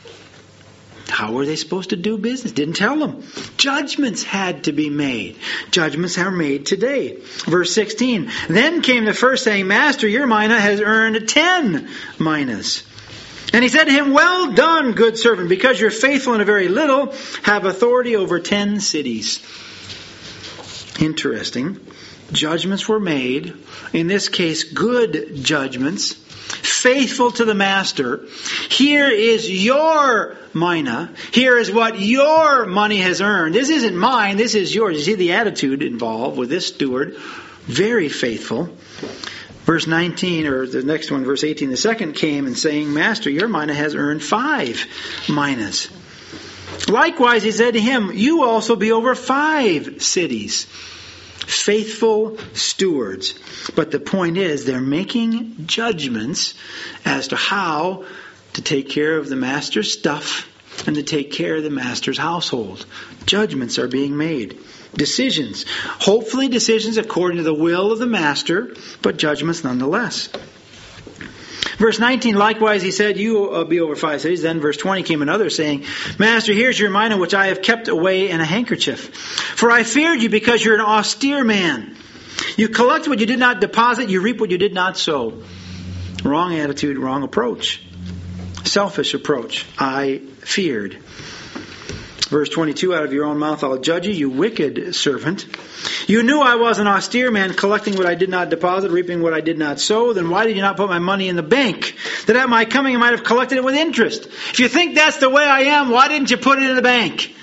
How were they supposed to do business? Didn't tell them. Judgments had to be made. Judgments are made today. Verse sixteen. Then came the first saying, Master, your mina has earned ten minas. And he said to him, well done, good servant, because you're faithful in a very little, have authority over ten cities. Interesting. Judgments were made, in this case, good judgments, faithful to the master. Here is your mina. Here is what your money has earned. This isn't mine, this is yours. You see the attitude involved with this steward. Very faithful. Verse nineteen, or the next one, verse eighteen, the second came and saying, Master, your mina has earned five minas. Likewise, he said to him, you also be over five cities. Faithful stewards. But the point is, they're making judgments as to how to take care of the master's stuff and to take care of the master's household. Judgments are being made. Decisions. Hopefully decisions according to the will of the master, but judgments nonetheless. Verse nineteen, likewise he said, you will be over five cities. Then verse twenty came another saying, Master, here's your mina which I have kept away in a handkerchief. For I feared you because you're an austere man. You collect what you did not deposit, you reap what you did not sow. Wrong attitude, wrong approach. Selfish approach. I feared. Verse twenty-two, out of your own mouth I'll judge you, you wicked servant. You knew I was an austere man, collecting what I did not deposit, reaping what I did not sow. Then why did you not put my money in the bank, that at my coming I might have collected it with interest? If you think that's the way I am, why didn't you put it in the bank?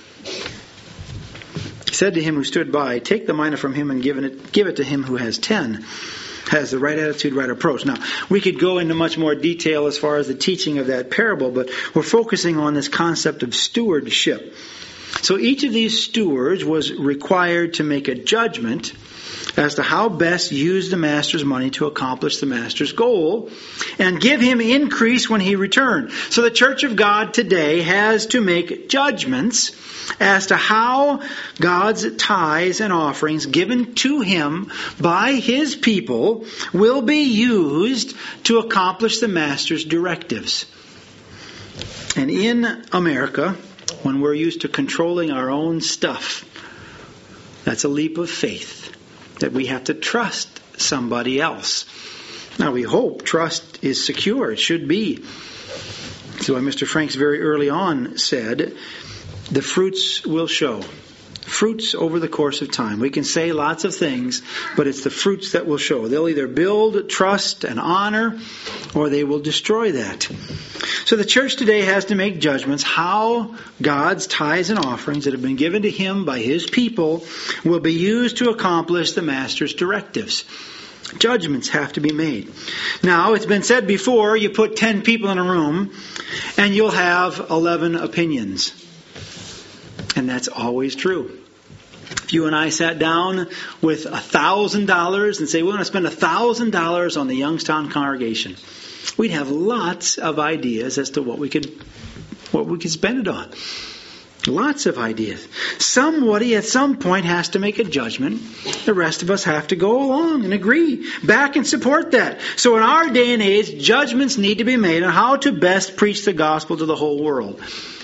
He said to him who stood by, take the mina from him and give it, give it to him who has ten. Has the right attitude, right approach. Now, we could go into much more detail as far as the teaching of that parable, but we're focusing on this concept of stewardship. So each of these stewards was required to make a judgment as to how best use the master's money to accomplish the master's goal and give him increase when he returned. So the Church of God today has to make judgments as to how God's tithes and offerings given to him by his people will be used to accomplish the master's directives. And in America, when we're used to controlling our own stuff, that's a leap of faith. That we have to trust somebody else. Now we hope trust is secure. It should be. So Mister Franks very early on said, the fruits will show. Fruits over the course of time. We can say lots of things, but it's the fruits that will show. They'll either build trust and honor, or they will destroy that. So the church today has to make judgments how God's tithes and offerings that have been given to him by his people will be used to accomplish the master's directives. Judgments have to be made. Now, it's been said before, you put ten people in a room and you'll have eleven opinions. And that's always true. If you and I sat down with a thousand dollars and say, we want to spend a thousand dollars on the Youngstown congregation, we'd have lots of ideas as to what we could, what we could spend it on. Lots of ideas. Somebody at some point has to make a judgment. The rest of us have to go along and agree, back and support that. So in our day and age, judgments need to be made on how to best preach the gospel to the whole world.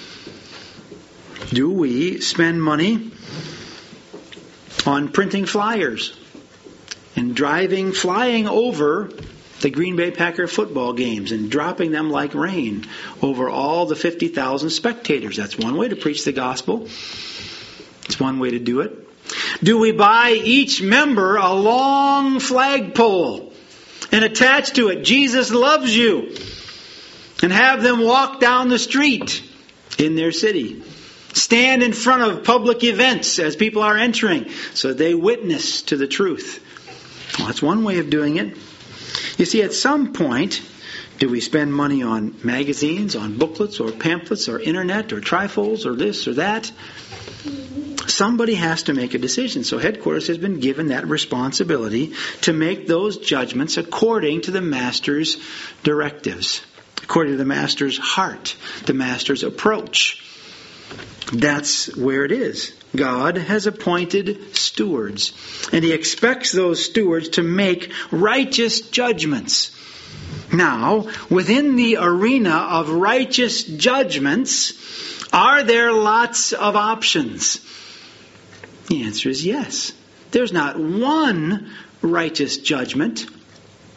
Do we spend money on printing flyers and driving, flying over the Green Bay Packer football games and dropping them like rain over all the fifty thousand spectators? That's one way to preach the gospel. It's one way to do it. Do we buy each member a long flagpole and attach to it, Jesus loves you, and have them walk down the street in their city? Stand in front of public events as people are entering so they witness to the truth. Well, that's one way of doing it. You see, at some point, do we spend money on magazines, on booklets, or pamphlets, or internet, or trifolds, or this or that? Somebody has to make a decision. So headquarters has been given that responsibility to make those judgments according to the master's directives, according to the master's heart, the master's approach. That's where it is. God has appointed stewards, and he expects those stewards to make righteous judgments. Now, within the arena of righteous judgments, are there lots of options? The answer is yes. There's not one righteous judgment.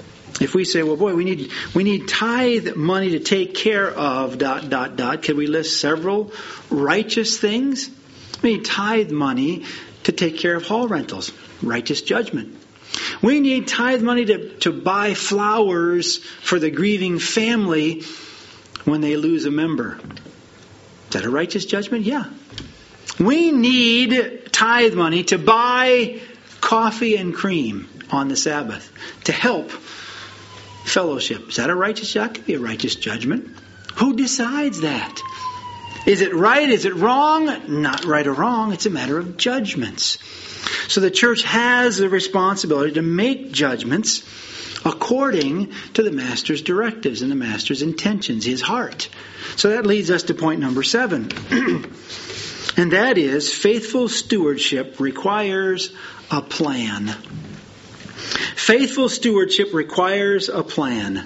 If we say, well, boy, we need we need tithe money to take care of dot, dot, dot, can we list several righteous things? We need tithe money to take care of hall rentals, righteous judgment. We need tithe money to, to buy flowers for the grieving family when they lose a member. Is that a righteous judgment? Yeah. We need tithe money to buy coffee and cream on the Sabbath to help fellowship. Is that a righteous judgment? That could be a righteous judgment. Who decides that? Is it right? Is it wrong? Not right or wrong. It's a matter of judgments. So the church has the responsibility to make judgments according to the Master's directives and the Master's intentions, His heart. So that leads us to point number seven. And that is, faithful stewardship requires a plan. Faithful stewardship requires a plan.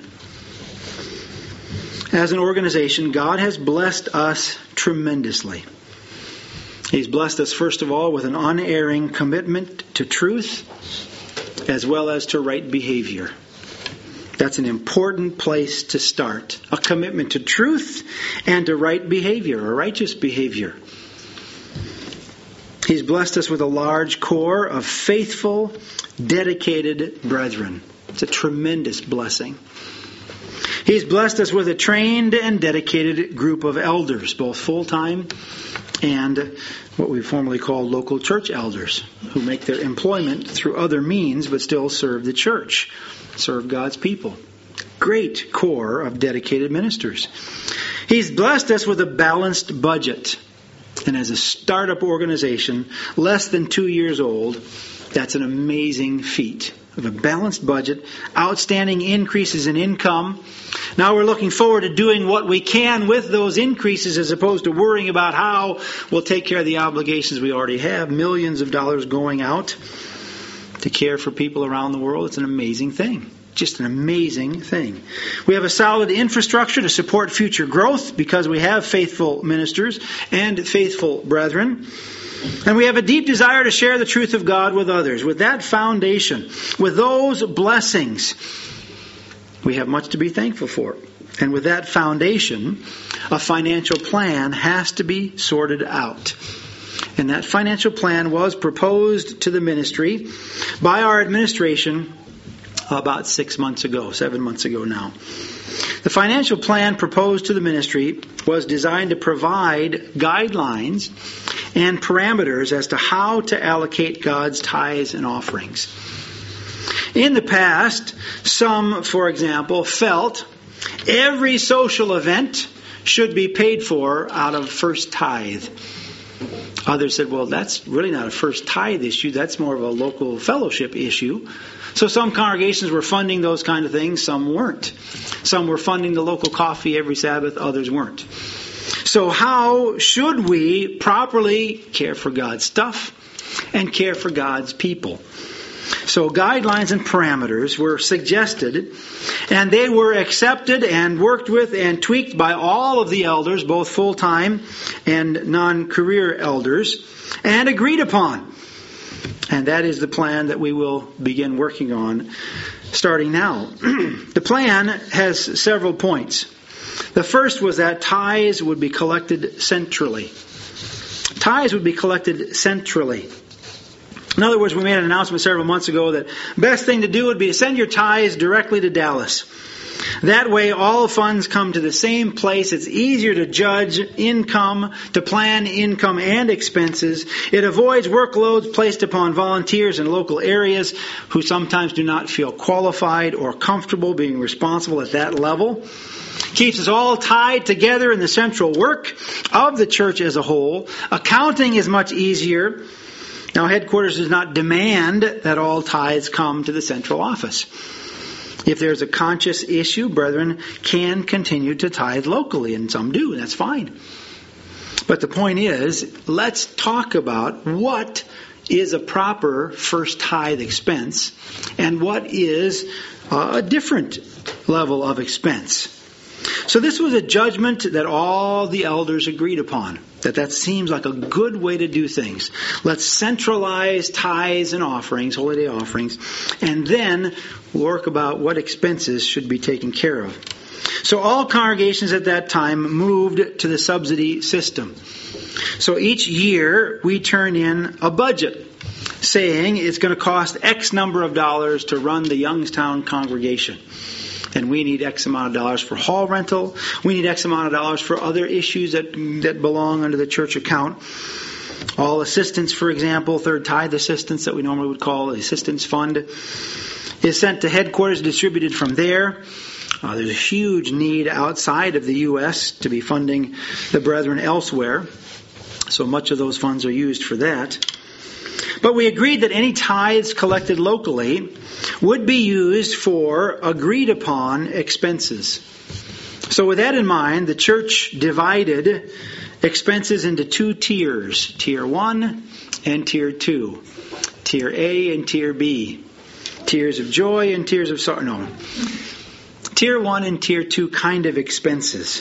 As an organization, God has blessed us tremendously. He's blessed us, first of all, with an unerring commitment to truth as well as to right behavior. That's an important place to start. A commitment to truth and to right behavior, or righteous behavior. He's blessed us with a large core of faithful, dedicated brethren. It's a tremendous blessing. He's blessed us with a trained and dedicated group of elders, both full-time and what we formerly called local church elders, who make their employment through other means but still serve the church, serve God's people. Great core of dedicated ministers. He's blessed us with a balanced budget. And as a startup organization, less than two years old, that's an amazing feat. Of a balanced budget, outstanding increases in income. Now we're looking forward to doing what we can with those increases as opposed to worrying about how we'll take care of the obligations we already have. Millions of dollars going out to care for people around the world. It's an amazing thing. Just an amazing thing. We have a solid infrastructure to support future growth because we have faithful ministers and faithful brethren. And we have a deep desire to share the truth of God with others. With that foundation, with those blessings, we have much to be thankful for. And with that foundation, a financial plan has to be sorted out. And that financial plan was proposed to the ministry by our administration about six months ago, seven months ago now. The financial plan proposed to the ministry was designed to provide guidelines and parameters as to how to allocate God's tithes and offerings. In the past, some, for example, felt every social event should be paid for out of first tithe. Others said, well, that's really not a first tithe issue. That's more of a local fellowship issue. So some congregations were funding those kind of things. Some weren't. Some were funding the local coffee every Sabbath. Others weren't. So how should we properly care for God's stuff and care for God's people? So guidelines and parameters were suggested, and they were accepted and worked with and tweaked by all of the elders, both full-time and non-career elders, and agreed upon. And that is the plan that we will begin working on starting now. The plan has several points. The first was that tithes would be collected centrally. Tithes would be collected centrally. In other words, we made an announcement several months ago that the best thing to do would be to send your tithes directly to Dallas. That way, all funds come to the same place. It's easier to judge income, to plan income and expenses. It avoids workloads placed upon volunteers in local areas who sometimes do not feel qualified or comfortable being responsible at that level. Keeps us all tied together in the central work of the church as a whole. Accounting is much easier. Now, headquarters does not demand that all tithes come to the central office. If there's a conscious issue, brethren can continue to tithe locally, and some do, and that's fine. But the point is, let's talk about what is a proper first tithe expense and what is a different level of expense. So this was a judgment that all the elders agreed upon, that that seems like a good way to do things. Let's centralize tithes and offerings, holy day offerings, and then work about what expenses should be taken care of. So all congregations at that time moved to the subsidy system. So each year we turn in a budget saying it's going to cost X number of dollars to run the Youngstown congregation. And we need X amount of dollars for hall rental. We need X amount of dollars for other issues that that belong under the church account. All assistance, for example, third tithe assistance that we normally would call the assistance fund, is sent to headquarters, distributed from there. Uh, there's a huge need outside of the U S to be funding the brethren elsewhere. So much of those funds are used for that. But we agreed that any tithes collected locally would be used for agreed upon expenses. So with that in mind, the church divided expenses into two tiers, tier one and tier two, tier A and tier B, tears of joy and tears of sorrow. No, tier one and tier two kind of expenses.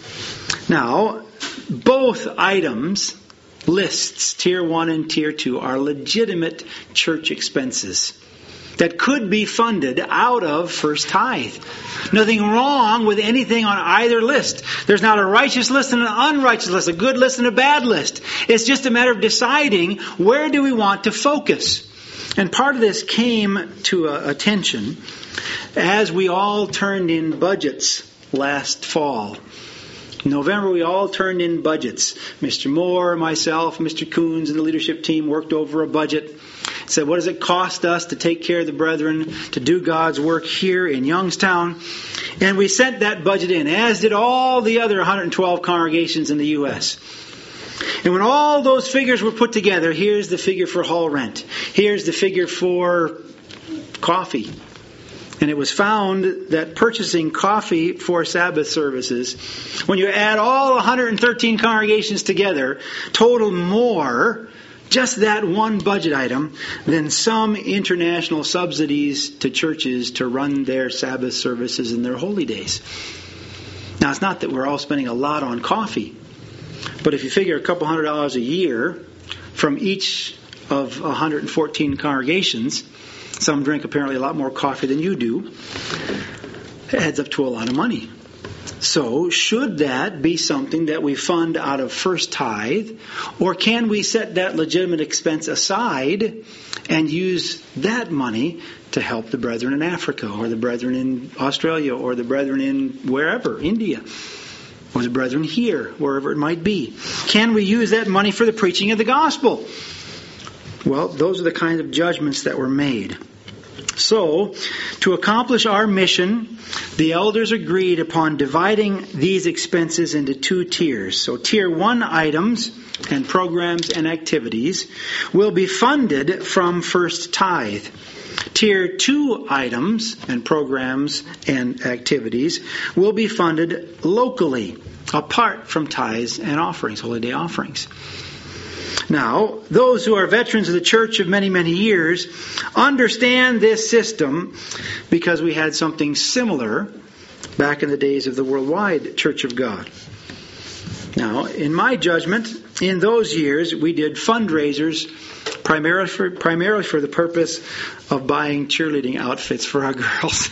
Now, both items, lists, tier one and tier two, are legitimate church expenses that could be funded out of first tithe. Nothing wrong with anything on either list. There's not a righteous list and an unrighteous list, a good list and a bad list. It's just a matter of deciding where do we want to focus. And part of this came to uh, attention as we all turned in budgets last fall. In November, we all turned in budgets. Mister Moore, myself, Mister Coons, and the leadership team worked over a budget. Said, what does it cost us to take care of the brethren, to do God's work here in Youngstown? And we sent that budget in, as did all the other one hundred twelve congregations in the U S And when all those figures were put together, here's the figure for hall rent. Here's the figure for coffee. And it was found that purchasing coffee for Sabbath services, when you add all one hundred thirteen congregations together, total more, just that one budget item, than some international subsidies to churches to run their Sabbath services and their holy days. Now, it's not that we're all spending a lot on coffee, but if you figure a couple hundred dollars a year from each of one hundred fourteen congregations, some drink apparently a lot more coffee than you do, it adds up to a lot of money. So, should that be something that we fund out of first tithe, or can we set that legitimate expense aside and use that money to help the brethren in Africa, or the brethren in Australia, or the brethren in wherever, India, or the brethren here, wherever it might be? Can we use that money for the preaching of the gospel? Well, those are the kinds of judgments that were made. So, to accomplish our mission, the elders agreed upon dividing these expenses into two tiers. So, tier one items and programs and activities will be funded from first tithe. Tier two items and programs and activities will be funded locally, apart from tithes and offerings, holy day offerings. Now, those who are veterans of the church of many, many years understand this system because we had something similar back in the days of the worldwide Church of God. Now, in my judgment, in those years, we did fundraisers primarily for, primarily for the purpose of buying cheerleading outfits for our girls.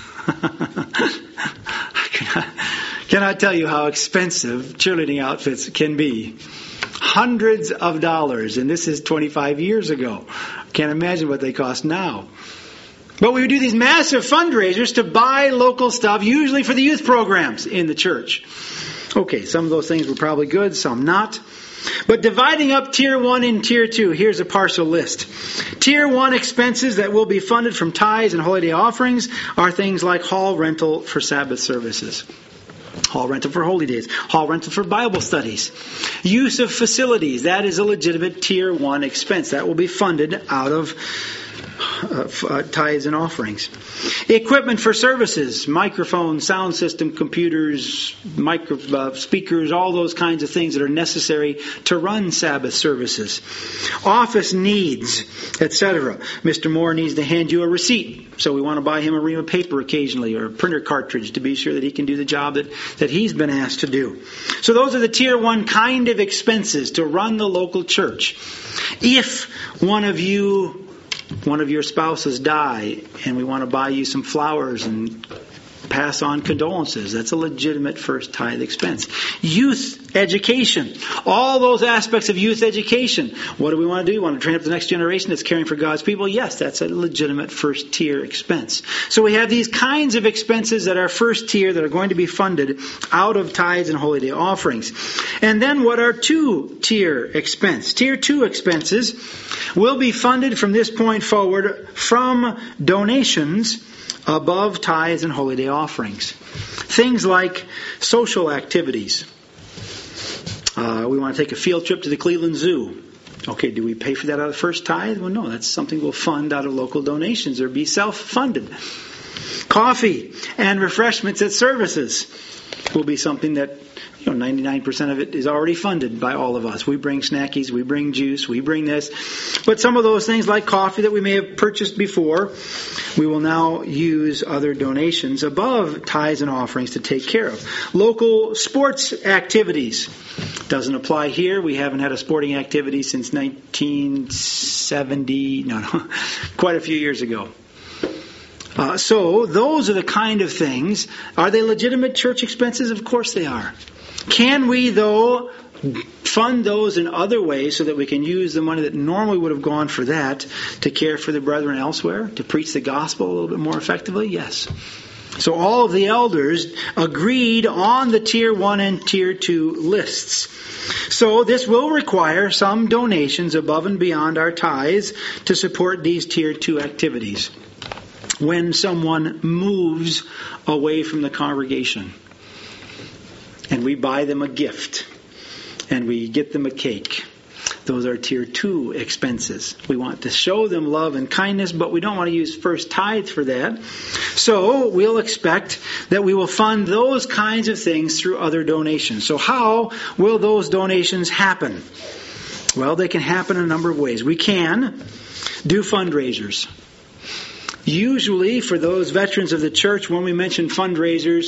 I cannot, cannot tell you how expensive cheerleading outfits can be. Hundreds of dollars, and this is twenty-five years ago. Can't imagine what they cost now. But we would do these massive fundraisers to buy local stuff, usually for the youth programs in the church. Okay, some of those things were probably good, some not. But dividing up tier one and tier two, here's a partial list. Tier one expenses that will be funded from tithes and holy day offerings are things like hall rental for Sabbath services, hall rental for holy days, hall rental for Bible studies, use of facilities. That is a legitimate tier one expense. That will be funded out of uh, uh, tithes and offerings. Equipment for services, microphones, sound system, computers, micro uh, speakers, all those kinds of things that are necessary to run Sabbath services. Office needs, et cetera. Mister Moore needs to hand you a receipt, so we want to buy him a ream of paper occasionally, or a printer cartridge to be sure that he can do the job that, that he's been asked to do. So those are the tier one kind of expenses to run the local church. If one of you, one of your spouses die and we want to buy you some flowers and pass on condolences, that's a legitimate first tithe expense. Youth education. All those aspects of youth education. What do we want to do? We want to train up the next generation that's caring for God's people? Yes, that's a legitimate first tier expense. So we have these kinds of expenses that are first tier that are going to be funded out of tithes and holy day offerings. And then what are two tier expense? Tier two expenses will be funded from this point forward from donations above tithes and holy day offerings. Things like social activities. Uh, we want to take a field trip to the Cleveland Zoo. Okay, do we pay for that out of the first tithe? Well, no, that's something we'll fund out of local donations or be self-funded. Coffee and refreshments at services will be something that, you know, ninety-nine percent of it is already funded by all of us. We bring snackies, we bring juice, we bring this. But some of those things like coffee that we may have purchased before, we will now use other donations above tithes and offerings to take care of. Local sports activities. Doesn't apply here. We haven't had a sporting activity since nineteen seventy, no, no, quite a few years ago. Uh, so those are the kind of things. Are they legitimate church expenses? Of course they are. Can we, though, fund those in other ways so that we can use the money that normally would have gone for that to care for the brethren elsewhere, to preach the gospel a little bit more effectively? Yes. So all of the elders agreed on the tier one and tier two lists. So this will require some donations above and beyond our tithes to support these tier two activities. When someone moves away from the congregation and we buy them a gift and we get them a cake, those are tier two expenses. We want to show them love and kindness, but we don't want to use first tithe for that. So we'll expect that we will fund those kinds of things through other donations. So how will those donations happen? Well, they can happen in a number of ways. We can do fundraisers. Usually, for those veterans of the church, when we mention fundraisers,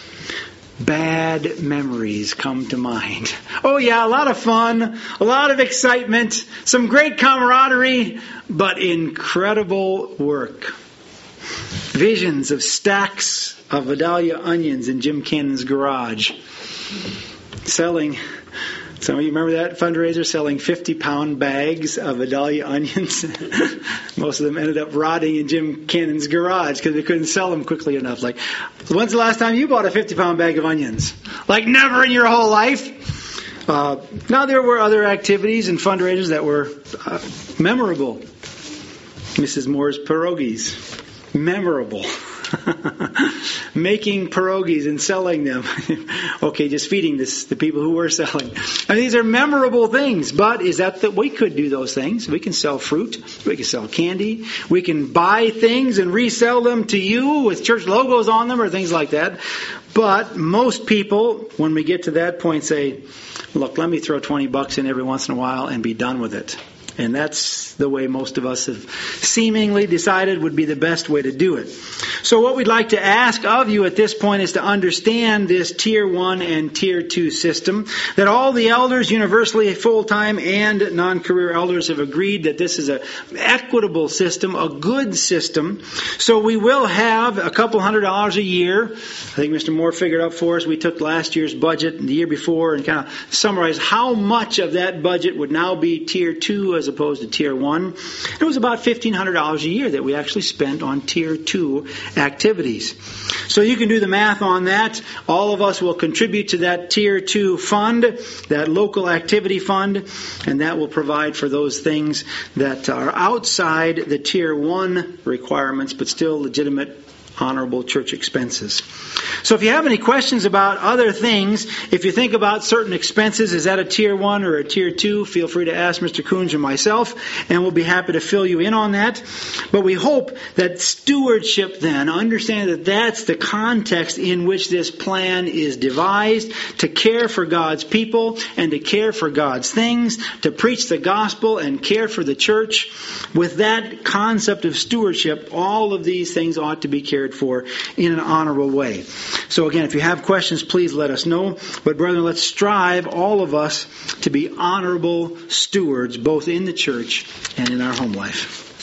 bad memories come to mind. Oh yeah, a lot of fun, a lot of excitement, some great camaraderie, but incredible work. Visions of stacks of Vidalia onions in Jim Cannon's garage. Selling... Some of you remember that fundraiser, selling fifty-pound bags of Vidalia onions? Most of them ended up rotting in Jim Cannon's garage because they couldn't sell them quickly enough. Like, when's the last time you bought a fifty-pound bag of onions? Like, never in your whole life? Uh, now, there were other activities and fundraisers that were uh, memorable. Missus Moore's pierogies. Memorable. Making pierogies and selling them. Okay, just feeding this the people who were selling. I mean, these are memorable things, but is that that we could do those things? We can sell fruit, we can sell candy, we can buy things and resell them to you with church logos on them or things like that. But most people, when we get to that point, say, look, let me throw twenty bucks in every once in a while and be done with it. And that's the way most of us have seemingly decided would be the best way to do it. So what we'd like to ask of you at this point is to understand this tier one and tier two system. That all the elders, universally full-time and non-career elders, have agreed that this is an equitable system, a good system. So we will have a couple hundred dollars a year. I think Mister Moore figured out for us, we took last year's budget and the year before and kind of summarized how much of that budget would now be tier two as opposed to tier one. It was about fifteen hundred dollars a year that we actually spent on tier two activities. So you can do the math on that. All of us will contribute to that tier two fund, that local activity fund, and that will provide for those things that are outside the tier one requirements, but still legitimate, honorable church expenses. So if you have any questions about other things, if you think about certain expenses, is that a tier one or a tier two, feel free to ask Mister Coons or myself, and we'll be happy to fill you in on that. But we hope that stewardship then, understand that that's the context in which this plan is devised, to care for God's people and to care for God's things, to preach the gospel and care for the church. With that concept of stewardship, all of these things ought to be carried cared for in an honorable way. So again, if you have questions, please let us know. But brethren, let's strive, all of us, to be honorable stewards, both in the church and in our home life.